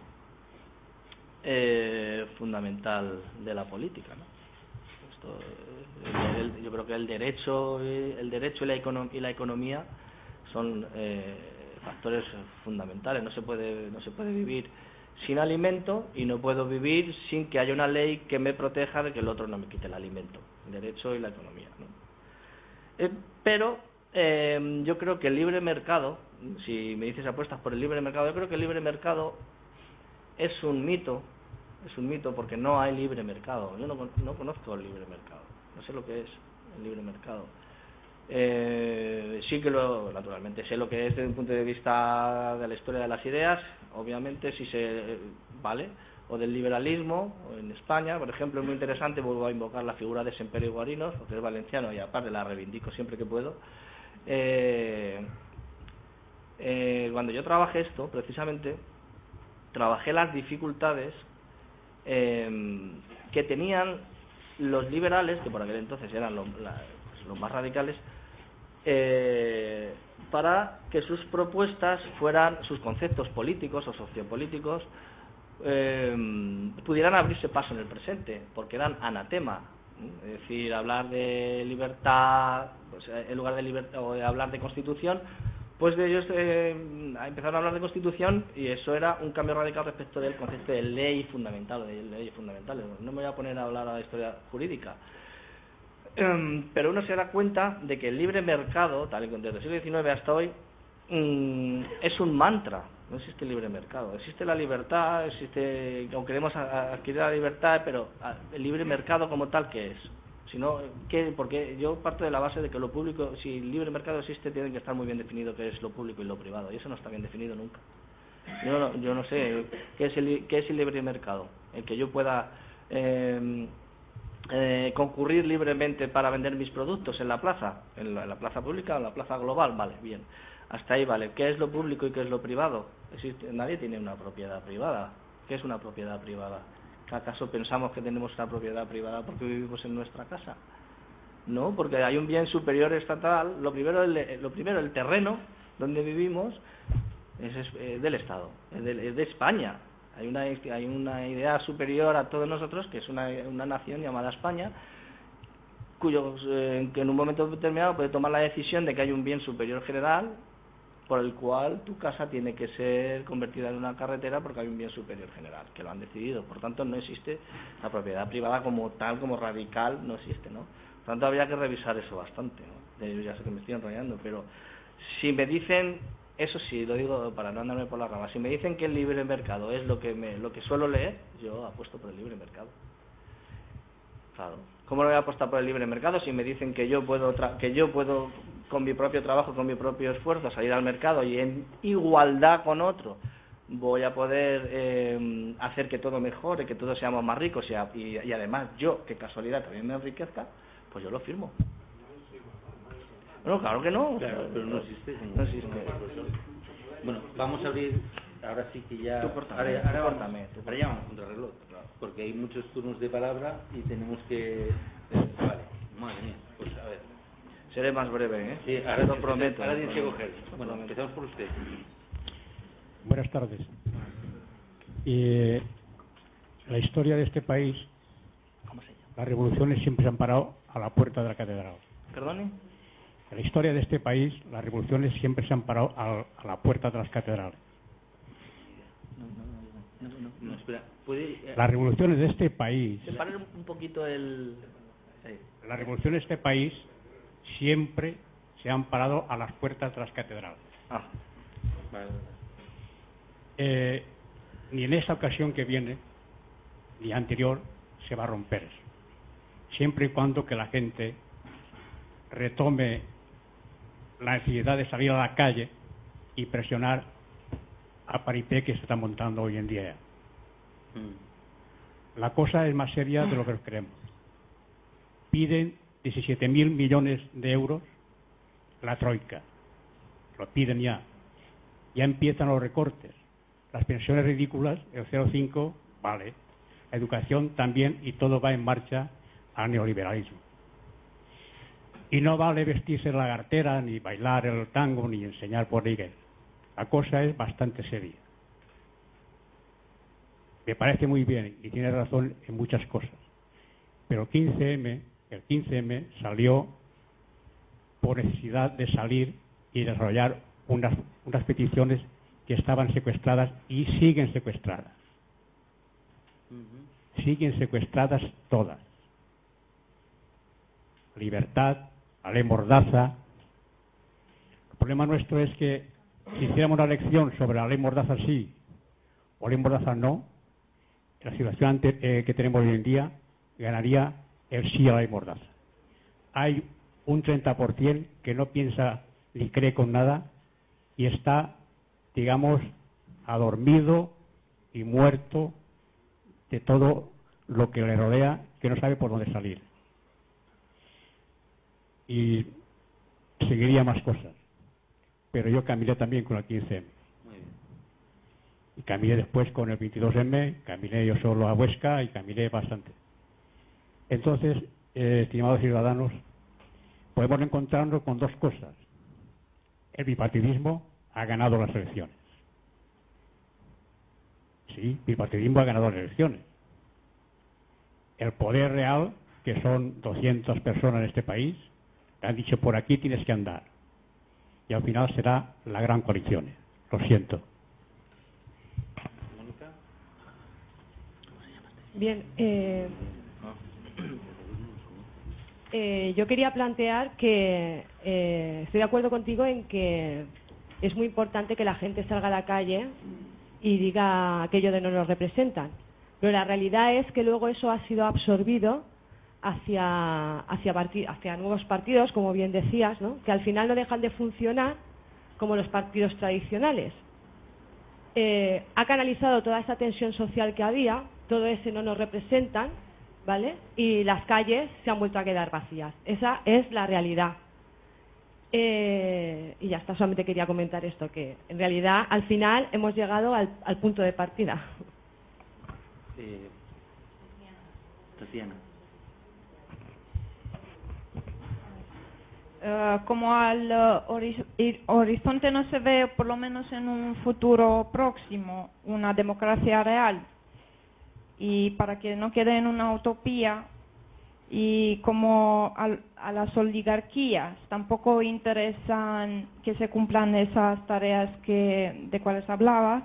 eh, fundamental de la política, ¿no? Esto, el, el, yo creo que el derecho, el derecho y la, econo, y la economía son eh, factores fundamentales. No se puede, no se puede vivir sin alimento y no puedo vivir sin que haya una ley que me proteja de que el otro no me quite el alimento. El derecho y la economía, ¿no? Eh, pero eh, yo creo que el libre mercado, si me dices apuestas por el libre mercado, yo creo que el libre mercado es un mito, es un mito porque no hay libre mercado. Yo no, no conozco el libre mercado, no sé lo que es el libre mercado. Eh, sí que lo, naturalmente, sé lo que es desde un punto de vista de la historia de las ideas, obviamente, si se vale, o del liberalismo, o en España, por ejemplo, es muy interesante, vuelvo a invocar la figura de Semperio Guarinos, porque es valenciano y aparte la reivindico siempre que puedo. Eh, eh, cuando yo trabajé esto, precisamente, trabajé las dificultades eh, que tenían los liberales, que por aquel entonces eran los, la, pues, los más radicales, eh, para que sus propuestas fueran, sus conceptos políticos o sociopolíticos, eh, pudieran abrirse paso en el presente, porque eran anatema. Es decir, hablar de libertad, pues, en lugar de libertad, o de hablar de Constitución, pues de ellos eh, empezaron a hablar de Constitución, y eso era un cambio radical respecto del concepto de ley fundamental, de leyes fundamentales. No me voy a poner a hablar a la historia jurídica. Um, pero uno se da cuenta de que el libre mercado, tal y como desde el siglo diecinueve hasta hoy, um, es un mantra. No existe el libre mercado, existe la libertad, existe, aunque queremos adquirir la libertad, pero el libre mercado como tal, ¿qué es? Si no, ¿qué? Porque yo parto de la base de que lo público, si el libre mercado existe, tiene que estar muy bien definido qué es lo público y lo privado, y eso no está bien definido nunca. Yo no, yo no sé qué es el, qué es el libre mercado, el que yo pueda eh, eh, concurrir libremente para vender mis productos en la plaza, en la, en la plaza pública o en la plaza global, vale, bien. Hasta ahí vale. ¿Qué es lo público y qué es lo privado? Existe, nadie tiene una propiedad privada. ¿Qué es una propiedad privada? ¿Acaso pensamos que tenemos una propiedad privada porque vivimos en nuestra casa? No, porque hay un bien superior estatal. Lo primero, el, lo primero, el terreno donde vivimos es, es, es del Estado, es de, es de España. Hay una, hay una idea superior a todos nosotros, que es una, una nación llamada España, cuyo, eh, que en un momento determinado puede tomar la decisión de que hay un bien superior general por el cual tu casa tiene que ser convertida en una carretera porque hay un bien superior general, que lo han decidido. Por tanto, no existe la propiedad privada como tal, como radical, no existe, ¿no? Por tanto, habría que revisar eso bastante, ¿no? Yo ya sé que me estoy enrollando, pero si me dicen, eso sí, lo digo para no andarme por la rama, si me dicen que el libre mercado es lo que me, lo que suelo leer, yo apuesto por el libre mercado. Claro. ¿Cómo no voy a apostar por el libre mercado si me dicen que yo puedo tra que yo puedo con mi propio trabajo, con mi propio esfuerzo salir al mercado y en igualdad con otro voy a poder eh, hacer que todo mejore, que todos seamos más ricos y, a, y, y además yo, que casualidad, también me enriquezca, pues yo lo firmo. Bueno, claro que no. Claro, pero no existe. No existe. Bueno, vamos a abrir, ahora sí que ya... Tú córtame, ahora, tú ahora, córtame, vamos, tú ahora ya vamos contra el reloj, porque hay muchos turnos de palabra y tenemos que... Eh, vale, madre mía, pues a ver. Seré más breve, ¿eh? Sí, ahora lo prometo. Ahora tienes que coger. Bueno, empezamos por usted. Buenas tardes. Eh, la historia de este país, ¿Cómo se llama? las revoluciones siempre se han parado a la puerta de la catedral. ¿Perdone? En la historia de este país, las revoluciones siempre se han parado a, a la puerta de las catedrales. No, no, no, no, no, No, espera, ¿puede...? Eh, Las revoluciones de este país, Separen un, un poquito el... Sí. las revoluciones de este país siempre se han parado a las puertas de las catedrales. Ah, vale. Eh, ni en esta ocasión que viene, ni anterior, se va a romper eso. Siempre y cuando que la gente retome la necesidad de salir a la calle y presionar a paripé que se está montando hoy en día. Mm. La cosa es más seria de lo que creemos. Piden diecisiete mil millones de euros la troika. Lo piden ya. Ya empiezan los recortes. Las pensiones ridículas, el cero coma cinco, vale. La educación también, y todo va en marcha al neoliberalismo. Y no vale vestirse la cartera, ni bailar el tango, ni enseñar por Iguel. La cosa es bastante seria. Me parece muy bien, y tiene razón en muchas cosas. Pero el quince eme, el quince eme salió por necesidad de salir y desarrollar unas, unas peticiones que estaban secuestradas y siguen secuestradas. Uh-huh. Siguen secuestradas todas. Libertad, la ley Mordaza. El problema nuestro es que si hiciéramos una lección sobre la ley Mordaza sí o ley Mordaza no, la situación ante, eh, que tenemos hoy en día ganaría el sí a la ley Mordaza. Hay un treinta por ciento que no piensa ni cree con nada y está, digamos, adormido y muerto de todo lo que le rodea, que no sabe por dónde salir. Y seguiría más cosas, pero yo caminé también con el quince eme. Y caminé después con el veintidós eme, caminé yo solo a Huesca y caminé bastante. Entonces, eh, estimados ciudadanos, podemos encontrarnos con dos cosas. El bipartidismo ha ganado las elecciones. Sí, bipartidismo ha ganado las elecciones. El poder real, que son doscientas personas en este país, han dicho por aquí tienes que andar. Y al final será la gran coalición. Lo siento. Bien, eh, eh, yo quería plantear que eh, estoy de acuerdo contigo en que es muy importante que la gente salga a la calle y diga aquello de no nos representan. Pero la realidad es que luego eso ha sido absorbido hacia, hacia, partid- hacia nuevos partidos, como bien decías, ¿no? Que al final no dejan de funcionar como los partidos tradicionales. Eh, ha canalizado toda esa tensión social que había, todo ese no nos representan, ¿vale? Y las calles se han vuelto a quedar vacías. Esa es la realidad. Eh, y ya está, solamente quería comentar esto, que en realidad al final hemos llegado al, al punto de partida. Eh, Tatiana. Uh, como al uh, horiz- horizonte no se ve, por lo menos en un futuro próximo, una democracia real, y para que no quede en una utopía, y como al, a las oligarquías tampoco interesan que se cumplan esas tareas que de cuales hablabas,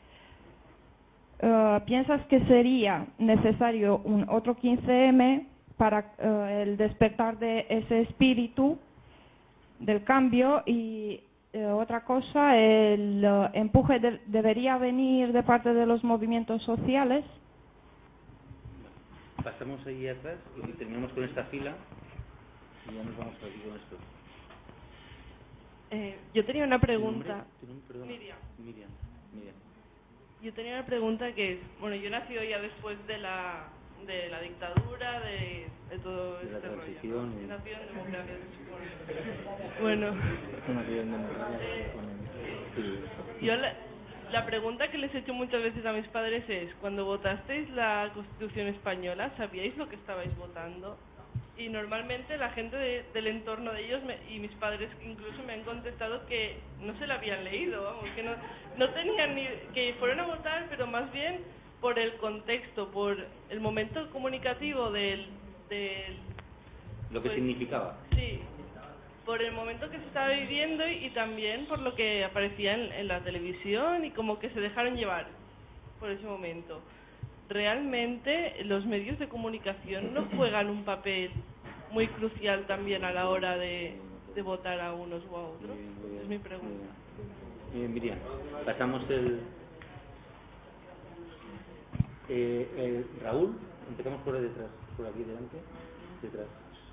uh, ¿piensas que sería necesario un otro quince eme para uh, el despertar de ese espíritu del cambio? Y eh, otra cosa, el uh, empuje de, debería venir de parte de los movimientos sociales. Pasamos ahí atrás y terminamos con esta fila y ya nos vamos aquí con esto. Eh, yo tenía una pregunta. ¿Tu nombre? ¿Tu nombre? Perdona. Miriam. Miriam. Miriam. Yo tenía una pregunta que es, bueno, yo he nacido ya después de la de la dictadura, de, de todo De la este rollo, transición, ¿no? y- He nacido en democracia, se supone. Bueno, yo la, la pregunta que les he hecho muchas veces a mis padres es, cuando votasteis la Constitución española, ¿sabíais lo que estabais votando? Y normalmente la gente de, del entorno de ellos me, y mis padres incluso me han contestado que no se la habían leído, vamos, que no, no tenían ni, que fueron a votar, pero más bien por el contexto, por el momento comunicativo del, del Lo que pues, significaba. sí, por el momento que se estaba viviendo y, y también por lo que aparecía en, en la televisión y como que se dejaron llevar por ese momento. Realmente los medios de comunicación no juegan un papel muy crucial también a la hora de, de votar a unos o a otros. Muy bien, muy bien, Es mi pregunta. Muy bien, Miriam. Pasamos el... Eh, eh, Raúl, empezamos por detrás, por aquí delante, detrás.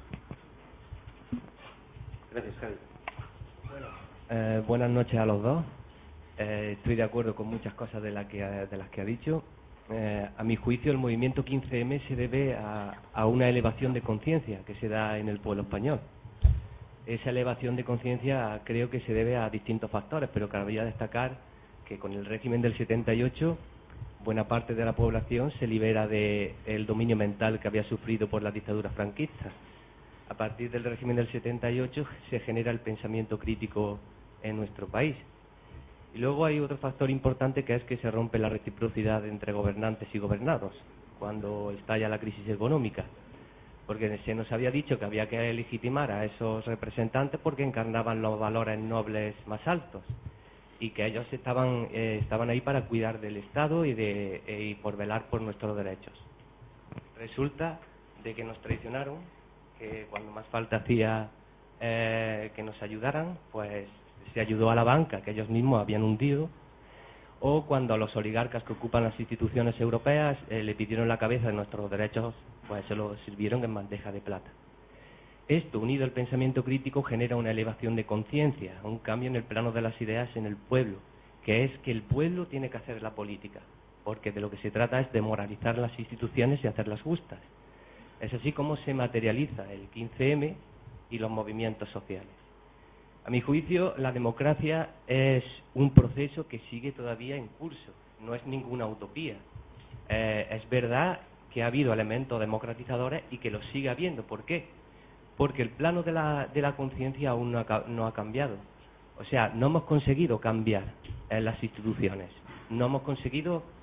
Gracias, Javi. Eh, buenas noches a los dos. Eh, estoy de acuerdo con muchas cosas de, la que, de las que ha dicho. Eh, a mi juicio, el movimiento quince eme se debe a, a una elevación de conciencia que se da en el pueblo español. Esa elevación de conciencia creo que se debe a distintos factores, pero cabría destacar que con el régimen del setenta y ocho buena parte de la población se libera del dominio mental que había sufrido por la dictadura franquista. A partir del régimen del setenta y ocho se genera el pensamiento crítico en nuestro país. Y luego hay otro factor importante, que es que se rompe la reciprocidad entre gobernantes y gobernados cuando estalla la crisis económica, porque se nos había dicho que había que legitimar a esos representantes porque encarnaban los valores nobles más altos y que ellos estaban eh, estaban ahí para cuidar del Estado y de eh, y por velar por nuestros derechos. Resulta de que nos traicionaron, que cuando más falta hacía eh, que nos ayudaran, pues se ayudó a la banca que ellos mismos habían hundido, o cuando a los oligarcas que ocupan las instituciones europeas eh, le pidieron la cabeza de nuestros derechos, pues se lo sirvieron en bandeja de plata. Esto, unido al pensamiento crítico, genera una elevación de conciencia, un cambio en el plano de las ideas en el pueblo, que es que el pueblo tiene que hacer la política, porque de lo que se trata es de moralizar las instituciones y hacerlas justas. Es así como se materializa el quince eme y los movimientos sociales. A mi juicio, la democracia es un proceso que sigue todavía en curso, no es ninguna utopía. Eh, es verdad que ha habido elementos democratizadores y que los sigue habiendo. ¿Por qué? Porque el plano de la, de la conciencia aún no ha, no ha cambiado. O sea, no hemos conseguido cambiar en las instituciones, no hemos conseguido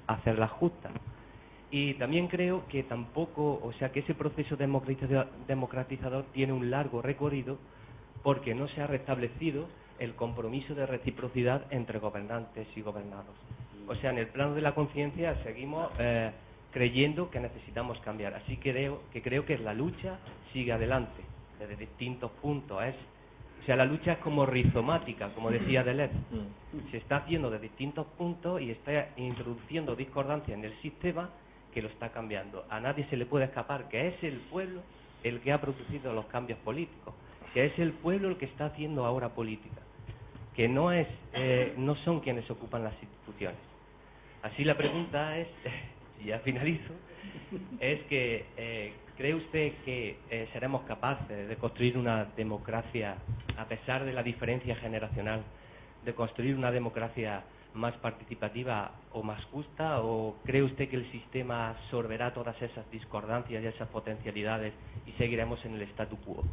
hacerlas justas. Y también creo que tampoco, o sea, que ese proceso democratiza- democratizador tiene un largo recorrido porque no se ha restablecido el compromiso de reciprocidad entre gobernantes y gobernados. O sea, en el plano de la conciencia seguimos eh, creyendo que necesitamos cambiar. Así que creo, que creo que la lucha sigue adelante desde distintos puntos. Es, o sea, la lucha es como rizomática, como decía Deleuze. Se está haciendo de distintos puntos y está introduciendo discordancia en el sistema que lo está cambiando. A nadie se le puede escapar que es el pueblo el que ha producido los cambios políticos, que es el pueblo el que está haciendo ahora política, que no es eh, no son quienes ocupan las instituciones. Así la pregunta es, y ya finalizo, es que eh, ¿cree usted que eh, seremos capaces de construir una democracia, a pesar de la diferencia generacional, de construir una democracia más participativa o más justa, o cree usted que el sistema absorberá todas esas discordancias y esas potencialidades y seguiremos en el statu quo?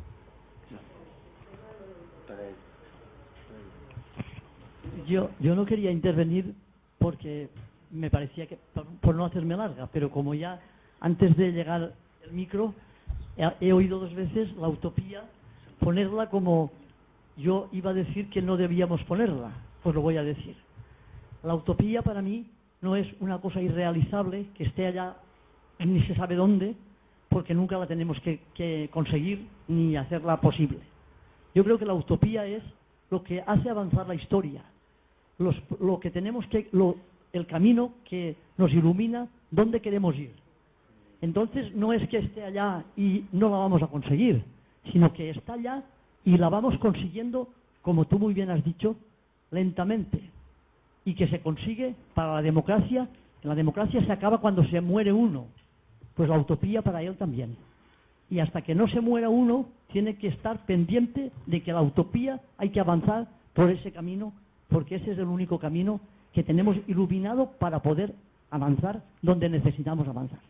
Yo, yo no quería intervenir porque me parecía que, por, por no hacerme larga, pero como ya antes de llegar el micro he, he oído dos veces la utopía, ponerla como yo iba a decir que no debíamos ponerla, pues lo voy a decir. La utopía para mí no es una cosa irrealizable que esté allá ni se sabe dónde, porque nunca la tenemos que, que conseguir ni hacerla posible. Yo creo que la utopía es lo que hace avanzar la historia, los, lo que tenemos que, lo, el camino que nos ilumina dónde queremos ir. Entonces no es que esté allá y no la vamos a conseguir, sino que está allá y la vamos consiguiendo, como tú muy bien has dicho, lentamente. Y que se consigue para la democracia. La democracia se acaba cuando se muere uno, pues la utopía para él también. Y hasta que no se muera uno, tiene que estar pendiente de que la utopía hay que avanzar por ese camino, porque ese es el único camino que tenemos iluminado para poder avanzar donde necesitamos avanzar.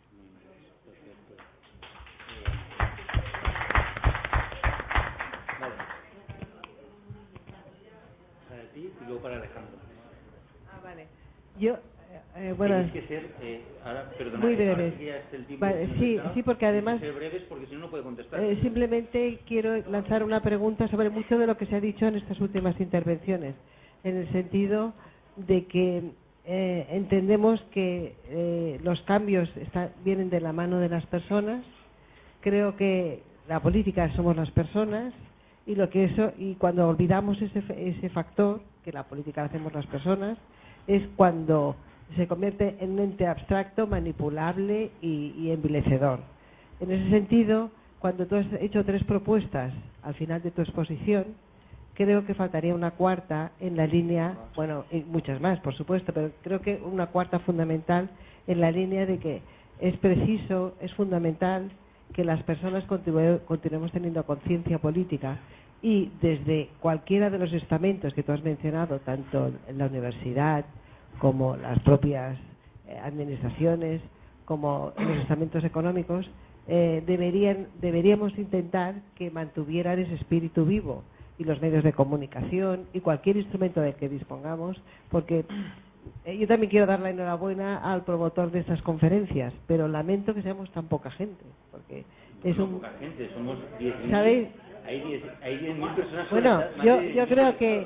Para ti y luego para Alejandro. Ah, vale. Yo, eh, bueno, Tienes que ser, eh, ahora, perdona, muy ahora breves. que ya es el tiempo Vale, que nos sí, está, sí, porque además tienes que ser breves porque si no, no puede contestar. eh, simplemente quiero lanzar una pregunta sobre mucho de lo que se ha dicho en estas últimas intervenciones, en el sentido de que eh, entendemos que eh, los cambios está, vienen de la mano de las personas. Creo que la política somos las personas y lo que eso y cuando olvidamos ese ese factor, que la política la hacemos las personas, es cuando se convierte en un ente abstracto, manipulable y, y envilecedor. En ese sentido, cuando tú has hecho tres propuestas al final de tu exposición, creo que faltaría una cuarta en la línea, bueno, y muchas más, por supuesto, pero creo que una cuarta fundamental en la línea de que es preciso, es fundamental que las personas continue, continuemos teniendo conciencia política y desde cualquiera de los estamentos que tú has mencionado, tanto en la universidad como las propias eh, administraciones, como en los estamentos económicos, eh, deberían, deberíamos intentar que mantuvieran ese espíritu vivo, y los medios de comunicación y cualquier instrumento del que dispongamos, porque eh, yo también quiero dar la enhorabuena al promotor de estas conferencias, pero lamento que seamos tan poca gente, porque es no, un... poca gente, somos diez mil. ¿Sabéis? Hay diez mil personas. Bueno, yo, yo creo que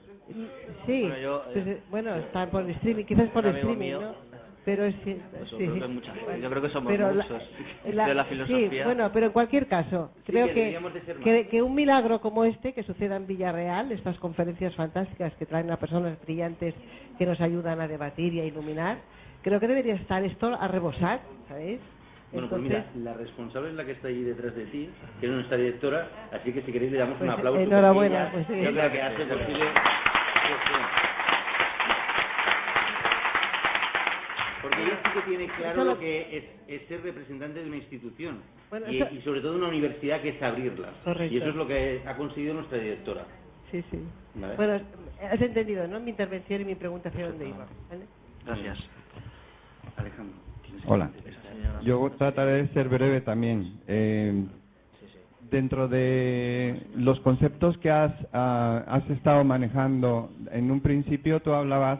sí, Bueno, yo, eh, pues, bueno, está por streaming, quizás por un amigo streaming, mío, ¿no? Pero es sí, Pues yo sí. creo que es mucha gente. Bueno, Yo creo que somos pero la- muchos la- de la filosofía. Sí, bueno, pero en cualquier caso, Sí, creo que que, deberíamos de ser más. que, que un milagro como este, que suceda en Villarreal, estas conferencias fantásticas que traen a personas brillantes que nos ayudan a debatir y a iluminar, creo que debería estar esto a rebosar, ¿sabéis? Bueno, pues Entonces, mira, la responsable es la que está allí detrás de ti, que es nuestra directora, así que si queréis le damos Pues, un aplauso. enhorabuena, porque pues sí. ella es la que hace posible. Porque ella sí que tiene claro Eso lo- lo que es, es ser representante de una institución Bueno, y, eso- y sobre todo de una universidad que es abrirla. Correcto. Y eso es lo que ha conseguido nuestra directora. sí, sí. ¿Vale? Bueno, has entendido, ¿no? Mi intervención y mi pregunta hacia dónde iba, ¿vale? Gracias. Alejandro. tienes que Hola. contestar. Yo trataré de ser breve también. Eh, dentro de los conceptos que has, ah, has estado manejando, en un principio tú hablabas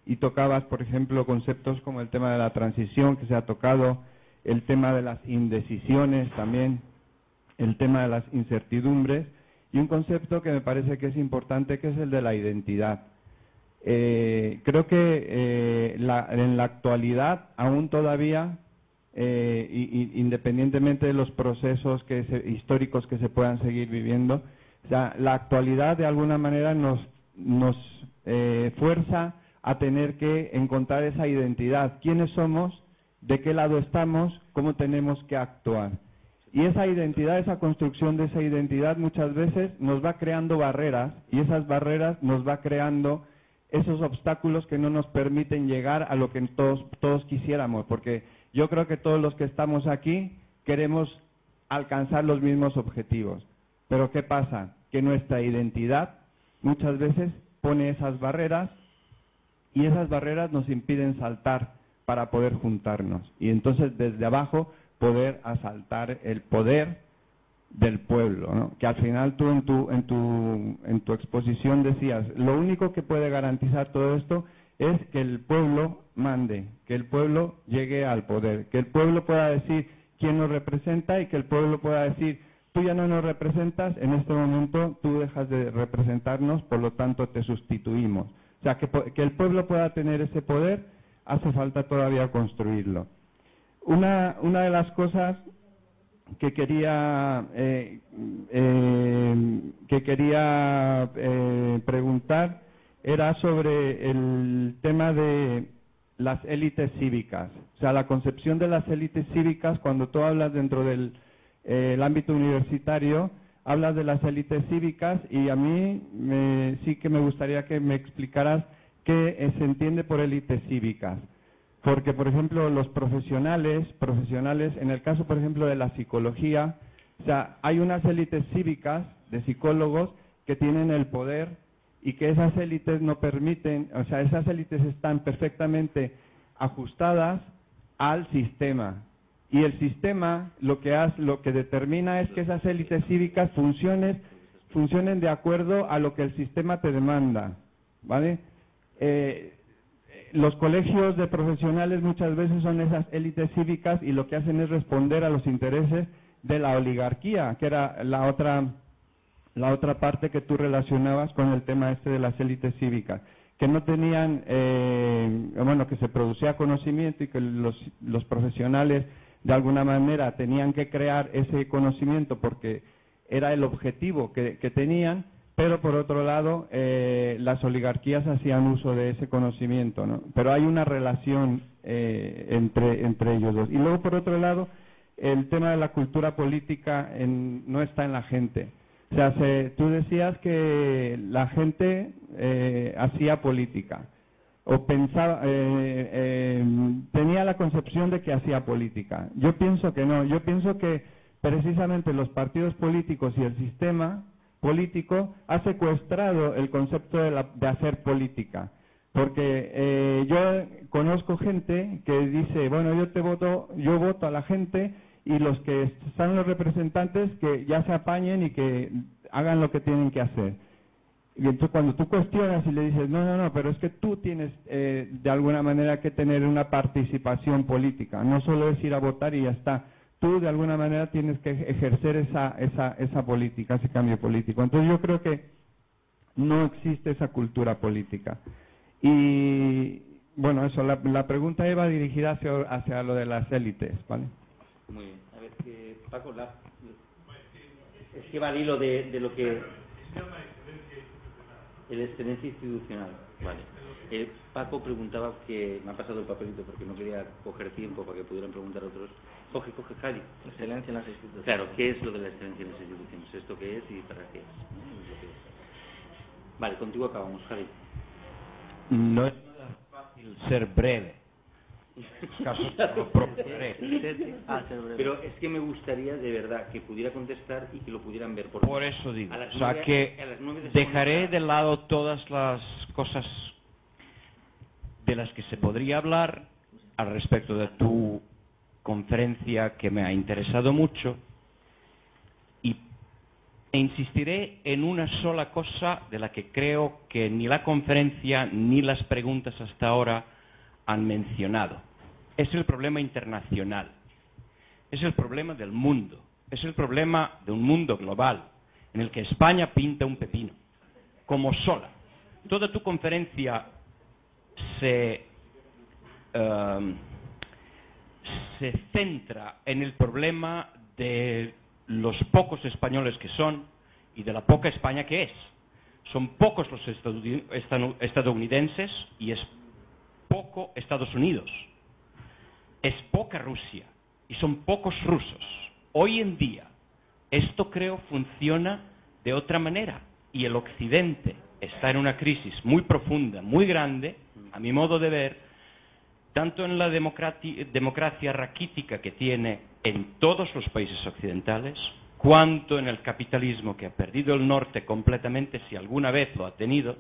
y tocabas, por ejemplo, conceptos como el tema de la transición que se ha tocado, el tema de las indecisiones también, el tema de las incertidumbres y un concepto que me parece que es importante, que es el de la identidad. Eh, creo que eh, la, en la actualidad aún todavía, eh, y, y, independientemente de los procesos que se, históricos que se puedan seguir viviendo, o sea, la actualidad de alguna manera nos, nos eh, fuerza a tener que encontrar esa identidad. ¿Quiénes somos? ¿De qué lado estamos? ¿Cómo tenemos que actuar? Y esa identidad, esa construcción de esa identidad muchas veces nos va creando barreras y esas barreras nos va creando esos obstáculos que no nos permiten llegar a lo que todos, todos quisiéramos, porque yo creo que todos los que estamos aquí queremos alcanzar los mismos objetivos. Pero ¿qué pasa? Que nuestra identidad muchas veces pone esas barreras y esas barreras nos impiden saltar para poder juntarnos. Y entonces desde abajo poder asaltar el poder del pueblo, ¿no? Que al final tú en tu, en tu, en tu exposición decías, lo único que puede garantizar todo esto es que el pueblo mande, que el pueblo llegue al poder, que el pueblo pueda decir quién nos representa y que el pueblo pueda decir, tú ya no nos representas, en este momento tú dejas de representarnos, por lo tanto te sustituimos. O sea, que, que el pueblo pueda tener ese poder, hace falta todavía construirlo. Una, una de las cosas que quería eh, eh, que quería eh, preguntar era sobre el tema de las élites cívicas, o sea, la concepción de las élites cívicas. Cuando tú hablas dentro del eh, el ámbito universitario, hablas de las élites cívicas y a mí me, sí que me gustaría que me explicaras qué eh, se entiende por élites cívicas. Porque, por ejemplo, los profesionales, profesionales, en el caso, por ejemplo, de la psicología, o sea, hay unas élites cívicas de psicólogos que tienen el poder y que esas élites no permiten, o sea, esas élites están perfectamente ajustadas al sistema. Y el sistema lo que hace, lo que determina es que esas élites cívicas funcionen, funcionen de acuerdo a lo que el sistema te demanda, ¿vale? Eh, Los colegios de profesionales muchas veces son esas élites cívicas y lo que hacen es responder a los intereses de la oligarquía, que era la otra, la otra parte que tú relacionabas con el tema este de las élites cívicas, que no tenían, eh, bueno, que se producía conocimiento y que los, los profesionales de alguna manera tenían que crear ese conocimiento porque era el objetivo que, que tenían. Pero por otro lado, eh, las oligarquías hacían uso de ese conocimiento, ¿no? Pero hay una relación eh, entre, entre ellos dos. Y luego, por otro lado, el tema de la cultura política en, no está en la gente. O sea, se, tú decías que la gente eh, hacía política, o pensaba, eh, eh, tenía la concepción de que hacía política. Yo pienso que no. Yo pienso que precisamente los partidos políticos y el sistema político ha secuestrado el concepto de, la, de hacer política, porque eh, yo conozco gente que dice, bueno, yo te voto, yo voto a la gente y los que están los representantes que ya se apañen y que hagan lo que tienen que hacer. Y entonces cuando tú cuestionas y le dices, no, no, no, pero es que tú tienes eh, de alguna manera que tener una participación política, no solo es ir a votar y ya está. Tú de alguna manera tienes que ejercer esa, esa, esa política, ese cambio político. Entonces yo creo que no existe esa cultura política. Y bueno, eso, la, la pregunta iba dirigida hacia, hacia lo de las élites, ¿vale? Muy bien. A ver, que, Paco, la, es que va al hilo de, de lo que... El excelencia institucional, vale. Eh, Paco preguntaba, que me ha pasado el papelito porque no quería coger tiempo para que pudieran preguntar otros. Coge, coge, Javi. Excelencia en las instituciones. Claro, ¿qué es lo de la excelencia en las instituciones? ¿Esto qué es y para qué es? ¿No? Es lo que es. Vale, contigo acabamos, Javi. No es nada fácil ser breve. Caso lo procuraré. Pero es que me gustaría de verdad que pudiera contestar y que lo pudieran ver. Porque por eso digo, o sea que de dejaré de lado todas las cosas de las que se podría hablar al respecto de tu conferencia, que me ha interesado mucho, y e insistiré en una sola cosa de la que creo que ni la conferencia ni las preguntas hasta ahora han mencionado. Es el problema internacional, es el problema del mundo, es el problema de un mundo global en el que España pinta un pepino, como sola. Toda tu conferencia se, uh, se centra en el problema de los pocos españoles que son y de la poca España que es. Son pocos los estadounidenses y es poco Estados Unidos. Es poca Rusia y son pocos rusos. Hoy en día esto creo funciona de otra manera y el Occidente está en una crisis muy profunda, muy grande, a mi modo de ver, tanto en la democracia raquítica que tiene en todos los países occidentales, cuanto en el capitalismo que ha perdido el norte completamente, si alguna vez lo ha tenido,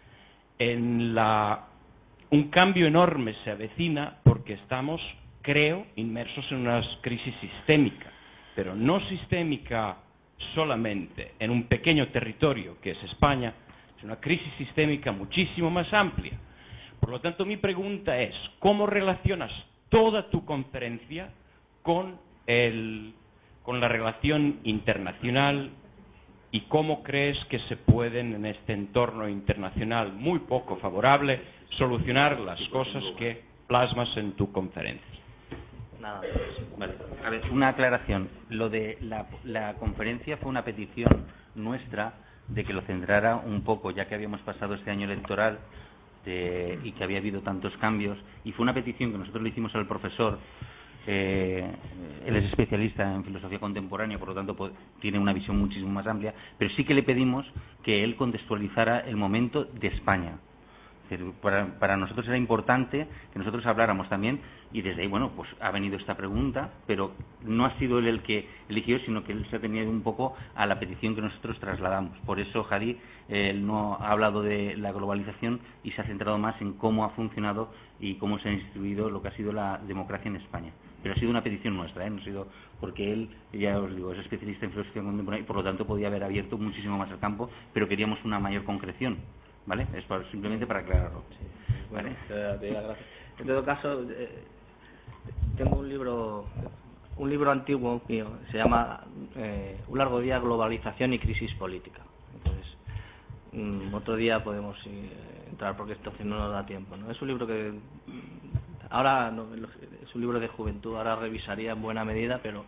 en la, un cambio enorme se avecina porque estamos, creo, inmersos en una crisis sistémica, pero no sistémica solamente en un pequeño territorio que es España, es una crisis sistémica muchísimo más amplia. Por lo tanto, mi pregunta es, ¿cómo relacionas toda tu conferencia con, el, con la relación internacional y cómo crees que se pueden, en este entorno internacional muy poco favorable, solucionar las cosas que plasmas en tu conferencia? Nada. Vale. A ver, una aclaración. Lo de la, la conferencia fue una petición nuestra de que lo centrara un poco, ya que habíamos pasado este año electoral de, y que había habido tantos cambios, y fue una petición que nosotros le hicimos al profesor. Eh, él es especialista en filosofía contemporánea, por lo tanto pues, tiene una visión muchísimo más amplia, pero sí que le pedimos que él contextualizara el momento de España. Para, para nosotros era importante que nosotros habláramos también, y desde ahí, bueno, pues ha venido esta pregunta, pero no ha sido él el que eligió, sino que él se ha tenido un poco a la petición que nosotros trasladamos. Por eso Hadi eh, no ha hablado de la globalización y se ha centrado más en cómo ha funcionado y cómo se ha instituido lo que ha sido la democracia en España. Pero ha sido una petición nuestra, ¿eh? No ha sido porque él, ya os digo, es especialista en filosofía contemporánea y por lo tanto podía haber abierto muchísimo más el campo, pero queríamos una mayor concreción. ¿Vale? Es para, simplemente para aclararlo. Sí. Bueno, ¿vale? te, te gracias. En todo caso, eh, tengo un libro un libro antiguo mío, se llama eh, Un largo día, globalización y crisis política. Entonces, mm, otro día podemos eh, entrar porque esto no nos da tiempo, ¿no? Es un libro que ahora no, es un libro de juventud, ahora revisaría en buena medida, pero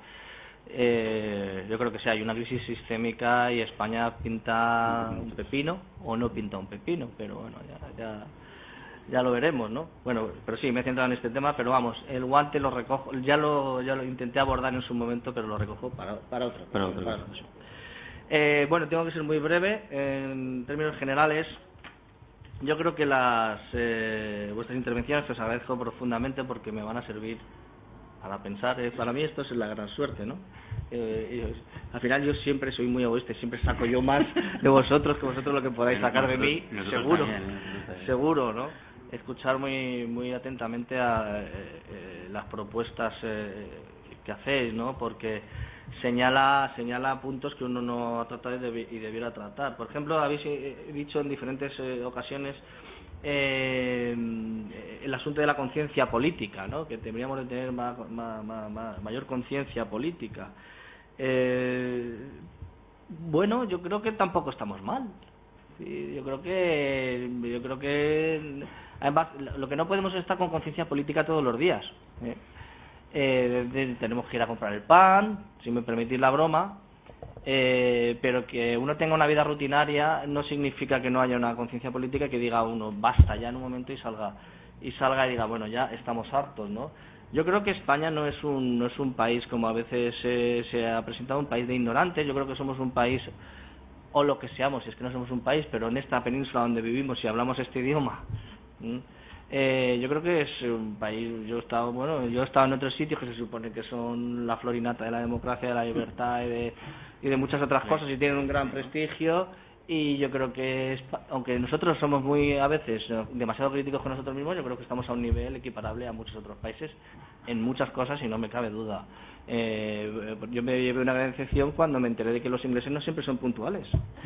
Eh, yo creo que sí, hay una crisis sistémica y España pinta un pepino o no pinta un pepino, pero bueno, ya, ya, ya lo veremos, ¿no? Bueno, pero sí, me he centrado en este tema, pero vamos, el guante lo recojo, ya lo, ya lo intenté abordar en su momento, pero lo recojo para, para otro. Para otro, para otro. Eh, bueno, tengo que ser muy breve, en términos generales. Yo creo que las eh, vuestras intervenciones os agradezco profundamente porque me van a servir para pensar. Eh, para mí esto es la gran suerte, ¿no? Eh, y, al final yo siempre soy muy egoísta, siempre saco yo más de vosotros que vosotros lo que podáis sacar de mí, seguro, seguro, ¿no? Escuchar muy muy atentamente a eh, eh, las propuestas eh, que hacéis, ¿no? Porque señala señala puntos que uno no ha tratado y, debi y debiera tratar. Por ejemplo, habéis eh, dicho en diferentes eh, ocasiones Eh, el asunto de la conciencia política, ¿no? Que deberíamos de tener ma, ma, ma, ma, mayor conciencia política. Eh, bueno, yo creo que tampoco estamos mal. Sí, yo creo que yo creo que además lo que no podemos es estar con conciencia política todos los días. ¿eh? Eh, de, tenemos que ir a comprar el pan, si me permitís la broma. Eh, pero que uno tenga una vida rutinaria no significa que no haya una conciencia política que diga uno basta ya en un momento y salga y salga y diga bueno ya estamos hartos, ¿no? Yo creo que España no es un no es un país como a veces eh, se ha presentado, un país de ignorantes. Yo creo que somos un país, o lo que seamos, es que no somos un país, pero en esta península donde vivimos y hablamos este idioma, ¿sí? Eh, yo creo que es un país, yo he estado, bueno, yo he estado en otros sitios que se supone que son la florinata de la democracia, de la libertad y de, y de muchas otras cosas y tienen un gran prestigio y yo creo que, aunque nosotros somos muy, a veces, demasiado críticos con nosotros mismos, yo creo que estamos a un nivel equiparable a muchos otros países en muchas cosas y no me cabe duda. Eh, yo me llevé una gran decepción cuando me enteré de que los ingleses no siempre son puntuales.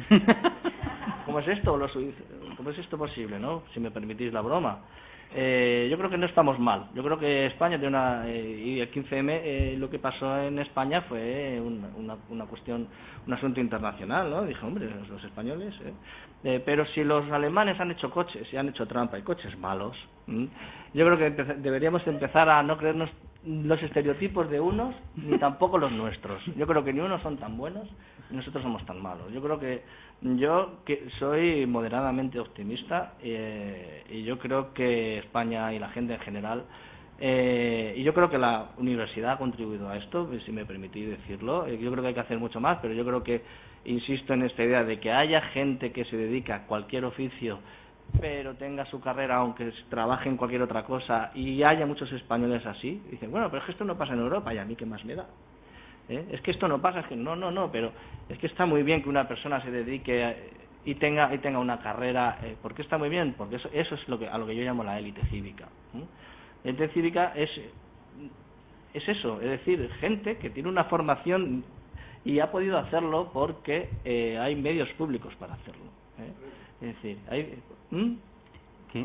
¿Cómo es esto? Los, ¿Cómo es esto posible, no? Si me permitís la broma. Eh, yo creo que no estamos mal. Yo creo que España tiene una eh, y el quince eme eh, lo que pasó en España fue una, una, una cuestión, un asunto internacional, ¿no? Dije, hombre, los, los españoles. Eh. Eh, pero si los alemanes han hecho coches y han hecho trampa y coches malos, ¿m? Yo creo que deberíamos empezar a no creernos los estereotipos de unos ni tampoco los nuestros. Yo creo que ni unos son tan buenos ni nosotros somos tan malos. Yo creo que yo que soy moderadamente optimista eh, y yo creo que España y la gente en general eh, y yo creo que la universidad ha contribuido a esto, si me permitís decirlo. Yo creo que hay que hacer mucho más, pero yo creo que insisto en esta idea de que haya gente que se dedica a cualquier oficio pero tenga su carrera aunque trabaje en cualquier otra cosa, y haya muchos españoles así. Dicen, bueno, pero es que esto no pasa en Europa, y a mí qué más me da. ¿Eh? Es que esto no pasa, es que no, no, no, pero es que está muy bien que una persona se dedique a, y tenga y tenga una carrera. Eh, ¿Por qué está muy bien? Porque eso, eso es lo que a lo que yo llamo la élite cívica. ¿eh? La élite cívica es es eso, es decir, gente que tiene una formación y ha podido hacerlo porque eh, hay medios públicos para hacerlo. ¿eh? Es decir, hay ¿Mm? ¿Qué?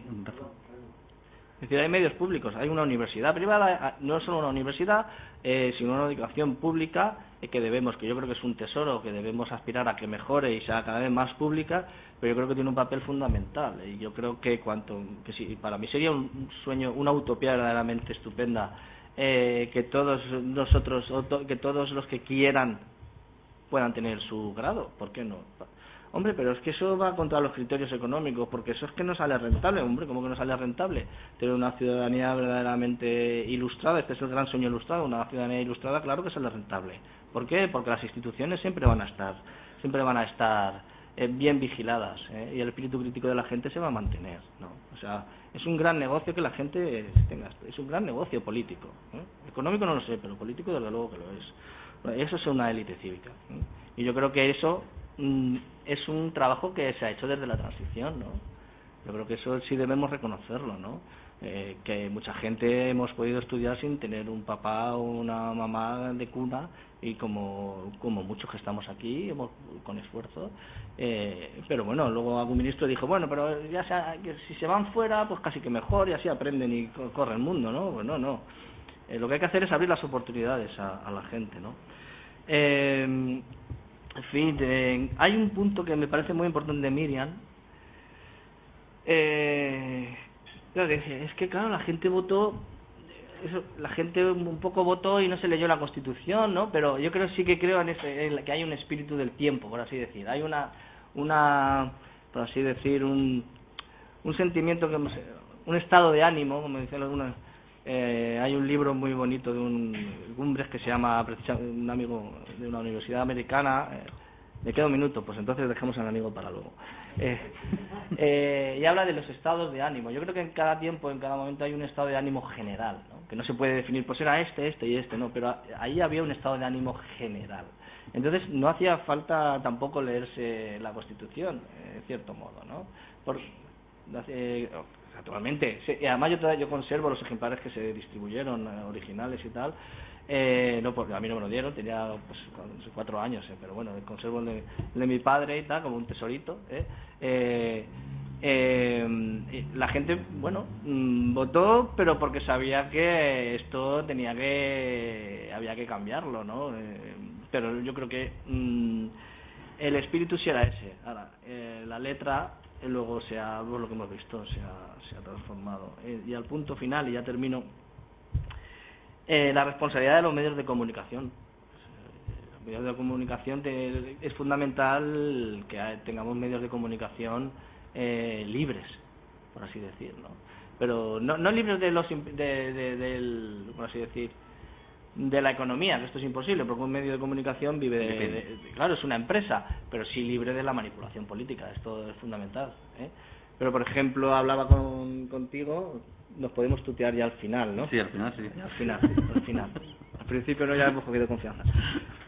Es decir, hay medios públicos, hay una universidad privada, no solo una universidad, eh, sino una educación pública eh, que debemos, que yo creo que es un tesoro, que debemos aspirar a que mejore y sea cada vez más pública, pero yo creo que tiene un papel fundamental. Y yo creo que cuanto, que sí, para mí sería un sueño, una utopía verdaderamente estupenda, eh, que todos nosotros, que todos los que quieran puedan tener su grado, ¿por qué no? Hombre, pero es que eso va contra los criterios económicos, porque eso es que no sale rentable, hombre, ¿cómo que no sale rentable? Tener una ciudadanía verdaderamente ilustrada, este es el gran sueño ilustrado, una ciudadanía ilustrada, claro que sale rentable. ¿Por qué? Porque las instituciones siempre van a estar, siempre van a estar eh, bien vigiladas, ¿eh? Y el espíritu crítico de la gente se va a mantener, ¿no? O sea, es un gran negocio que la gente tenga, es un gran negocio político, ¿eh? Económico no lo sé, pero político desde luego que lo es. Eso es una élite cívica, ¿eh? Y yo creo que eso es un trabajo que se ha hecho desde la transición, ¿no? Yo creo que eso sí debemos reconocerlo, ¿no? Eh, que mucha gente hemos podido estudiar sin tener un papá o una mamá de cuna, y como como muchos que estamos aquí hemos, con esfuerzo, eh, pero bueno, luego algún ministro dijo, bueno, pero ya sea, que si se van fuera pues casi que mejor y así aprenden y corre el mundo, ¿no? Pues no, no. Eh, lo que hay que hacer es abrir las oportunidades a, a la gente, ¿no? Eh, En fin, eh, hay un punto que me parece muy importante de Miriam. Eh, es que, claro, la gente votó, eso, la gente un poco votó y no se leyó la Constitución, ¿no? Pero yo creo sí que creo en, ese, en que hay un espíritu del tiempo, por así decir. Hay una, una por así decir, un, un sentimiento, que un estado de ánimo, como dicen algunos. Eh, hay un libro muy bonito de un Gumbres que se llama, un amigo de una universidad americana. Eh, me queda un minuto, pues entonces dejemos al amigo para luego. Eh, eh, y habla de los estados de ánimo. Yo creo que en cada tiempo, en cada momento hay un estado de ánimo general, ¿no? Que no se puede definir, pues era este, este y este, no, pero ahí había un estado de ánimo general. Entonces no hacía falta tampoco leerse la Constitución, eh, de cierto modo, ¿no? Por, eh, Actualmente, sí, y además yo, yo conservo los ejemplares que se distribuyeron, eh, originales y tal, eh, no porque a mí no me lo dieron, tenía pues cuatro años, eh, pero bueno, conservo el de, el de mi padre y tal, como un tesorito. Eh, eh, eh, la gente, bueno, mmm, votó, pero porque sabía que esto tenía que, había que cambiarlo, ¿no? Eh, pero yo creo que mmm, el espíritu sí era ese. Ahora, eh, la letra luego se ha, lo que hemos visto, se ha, se ha transformado. Eh, y al punto final, y ya termino, eh, la responsabilidad de los medios de comunicación. Los medios de comunicación te, es fundamental que tengamos medios de comunicación eh, libres, por así decirlo. Pero no, no libres de los de, de, del, por así decir, de la economía, que esto es imposible, porque un medio de comunicación vive de, de, de, claro, es una empresa, pero sí libre de la manipulación política, esto es fundamental, ¿eh? Pero, por ejemplo, hablaba con, contigo, nos podemos tutear ya al final, ¿no? Sí, al final, sí. Al final, al final. Al principio no, ya hemos cogido confianza.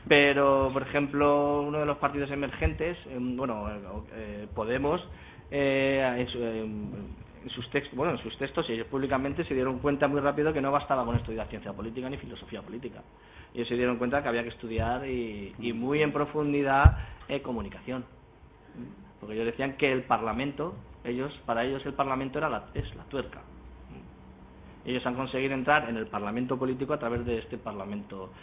Pero, por ejemplo, uno de los partidos emergentes, eh, bueno, eh, Podemos, eh, en, su, eh, en sus textos, bueno, en sus textos y ellos públicamente se dieron cuenta muy rápido que no bastaba con estudiar ciencia política ni filosofía política. Ellos se dieron cuenta que había que estudiar y, y muy en profundidad eh, comunicación. Porque ellos decían que el Parlamento, ellos para ellos el Parlamento era la, es la tuerca. Ellos han conseguido entrar en el Parlamento político a través de este Parlamento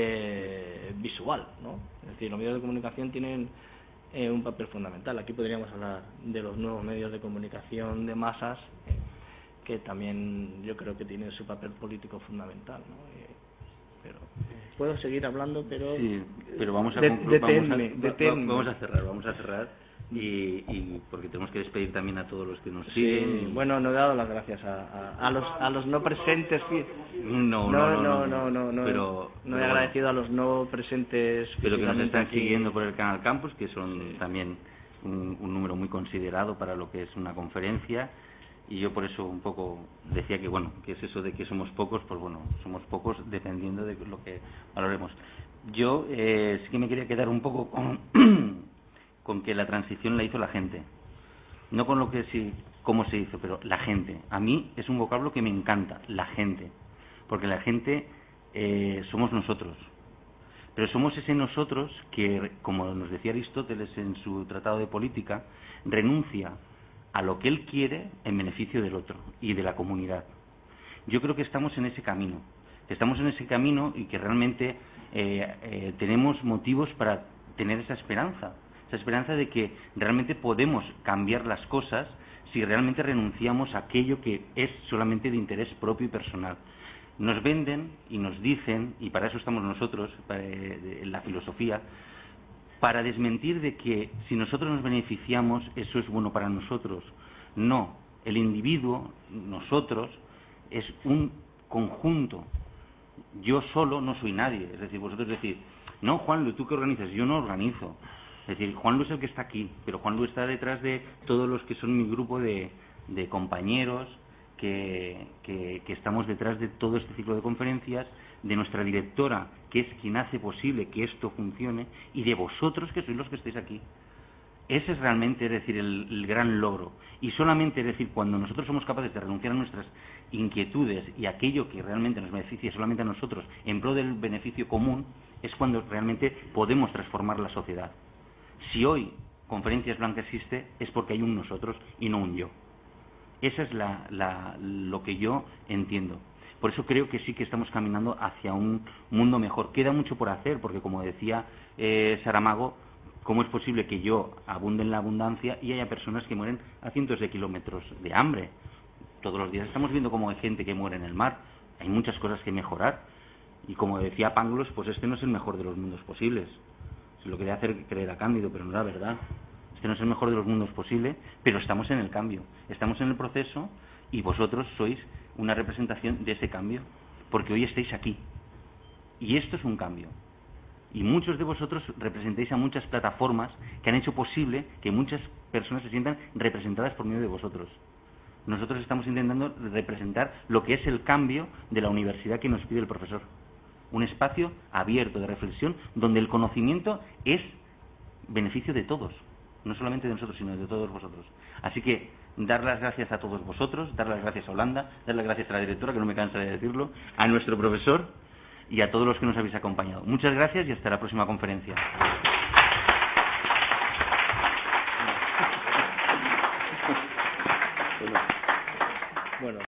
eh, visual, ¿no? Es decir, los medios de comunicación tienen eh, un papel fundamental. Aquí podríamos hablar de los nuevos medios de comunicación de masas, eh, que también yo creo que tienen su papel político fundamental, ¿no? Eh, pero puedo seguir hablando, pero sí, pero vamos a, de, vamos, deténme, a deténme. vamos a cerrar, vamos a cerrar. Y, y porque tenemos que despedir también a todos los que nos sí, siguen. Bueno, no he dado las gracias a, a, a los a los no presentes. No, no, no, no, no, no, no, pero, no he pero agradecido bueno, a los no presentes. Pero que nos están aquí. siguiendo por el Canal Campus, que son sí. también un, un número muy considerado para lo que es una conferencia. Y yo por eso un poco decía que, bueno, que es eso de que somos pocos, pues bueno, somos pocos dependiendo de lo que valoremos. Yo eh, sí que me quería quedar un poco con con que la transición la hizo la gente, no con lo que sí, cómo se hizo, pero la gente. A mí es un vocablo que me encanta, la gente, porque la gente eh, somos nosotros, pero somos ese nosotros que, como nos decía Aristóteles en su Tratado de Política, renuncia a lo que él quiere en beneficio del otro y de la comunidad. Yo creo que estamos en ese camino, que estamos en ese camino y que realmente eh, eh, tenemos motivos para tener esa esperanza. Esa esperanza de que realmente podemos cambiar las cosas si realmente renunciamos a aquello que es solamente de interés propio y personal. Nos venden y nos dicen, y para eso estamos nosotros, en la filosofía, para desmentir de que si nosotros nos beneficiamos, eso es bueno para nosotros. No, el individuo, nosotros, es un conjunto. Yo solo no soy nadie. Es decir, vosotros decís, no, Juanlu, ¿tú qué organizas? Yo no organizo. Es decir, Juanlu es el que está aquí, pero Juanlu está detrás de todos los que son mi grupo de, de compañeros, que, que, que estamos detrás de todo este ciclo de conferencias, de nuestra directora, que es quien hace posible que esto funcione, y de vosotros, que sois los que estáis aquí. Ese es realmente, es decir, el, el gran logro. Y solamente, es decir, cuando nosotros somos capaces de renunciar a nuestras inquietudes y aquello que realmente nos beneficia solamente a nosotros, en pro del beneficio común, es cuando realmente podemos transformar la sociedad. Si hoy Conferencias Blanca existe, es porque hay un nosotros y no un yo. Esa es la, la, lo que yo entiendo. Por eso creo que sí que estamos caminando hacia un mundo mejor. Queda mucho por hacer, porque como decía eh, Saramago, ¿cómo es posible que yo abunde en la abundancia y haya personas que mueren a cientos de kilómetros de hambre? Todos los días estamos viendo cómo hay gente que muere en el mar. Hay muchas cosas que mejorar. Y como decía Pangloss, pues este no es el mejor de los mundos posibles. Se lo quería hacer creer a Cándido, pero no era verdad. Este no es el mejor de los mundos posible, pero estamos en el cambio. Estamos en el proceso y vosotros sois una representación de ese cambio, porque hoy estáis aquí. Y esto es un cambio. Y muchos de vosotros representáis a muchas plataformas que han hecho posible que muchas personas se sientan representadas por medio de vosotros. Nosotros estamos intentando representar lo que es el cambio de la universidad que nos pide el profesor. Un espacio abierto de reflexión donde el conocimiento es beneficio de todos, no solamente de nosotros, sino de todos vosotros. Así que dar las gracias a todos vosotros, dar las gracias a Holanda, dar las gracias a la directora, que no me cansa de decirlo, a nuestro profesor y a todos los que nos habéis acompañado. Muchas gracias y hasta la próxima conferencia. Bueno.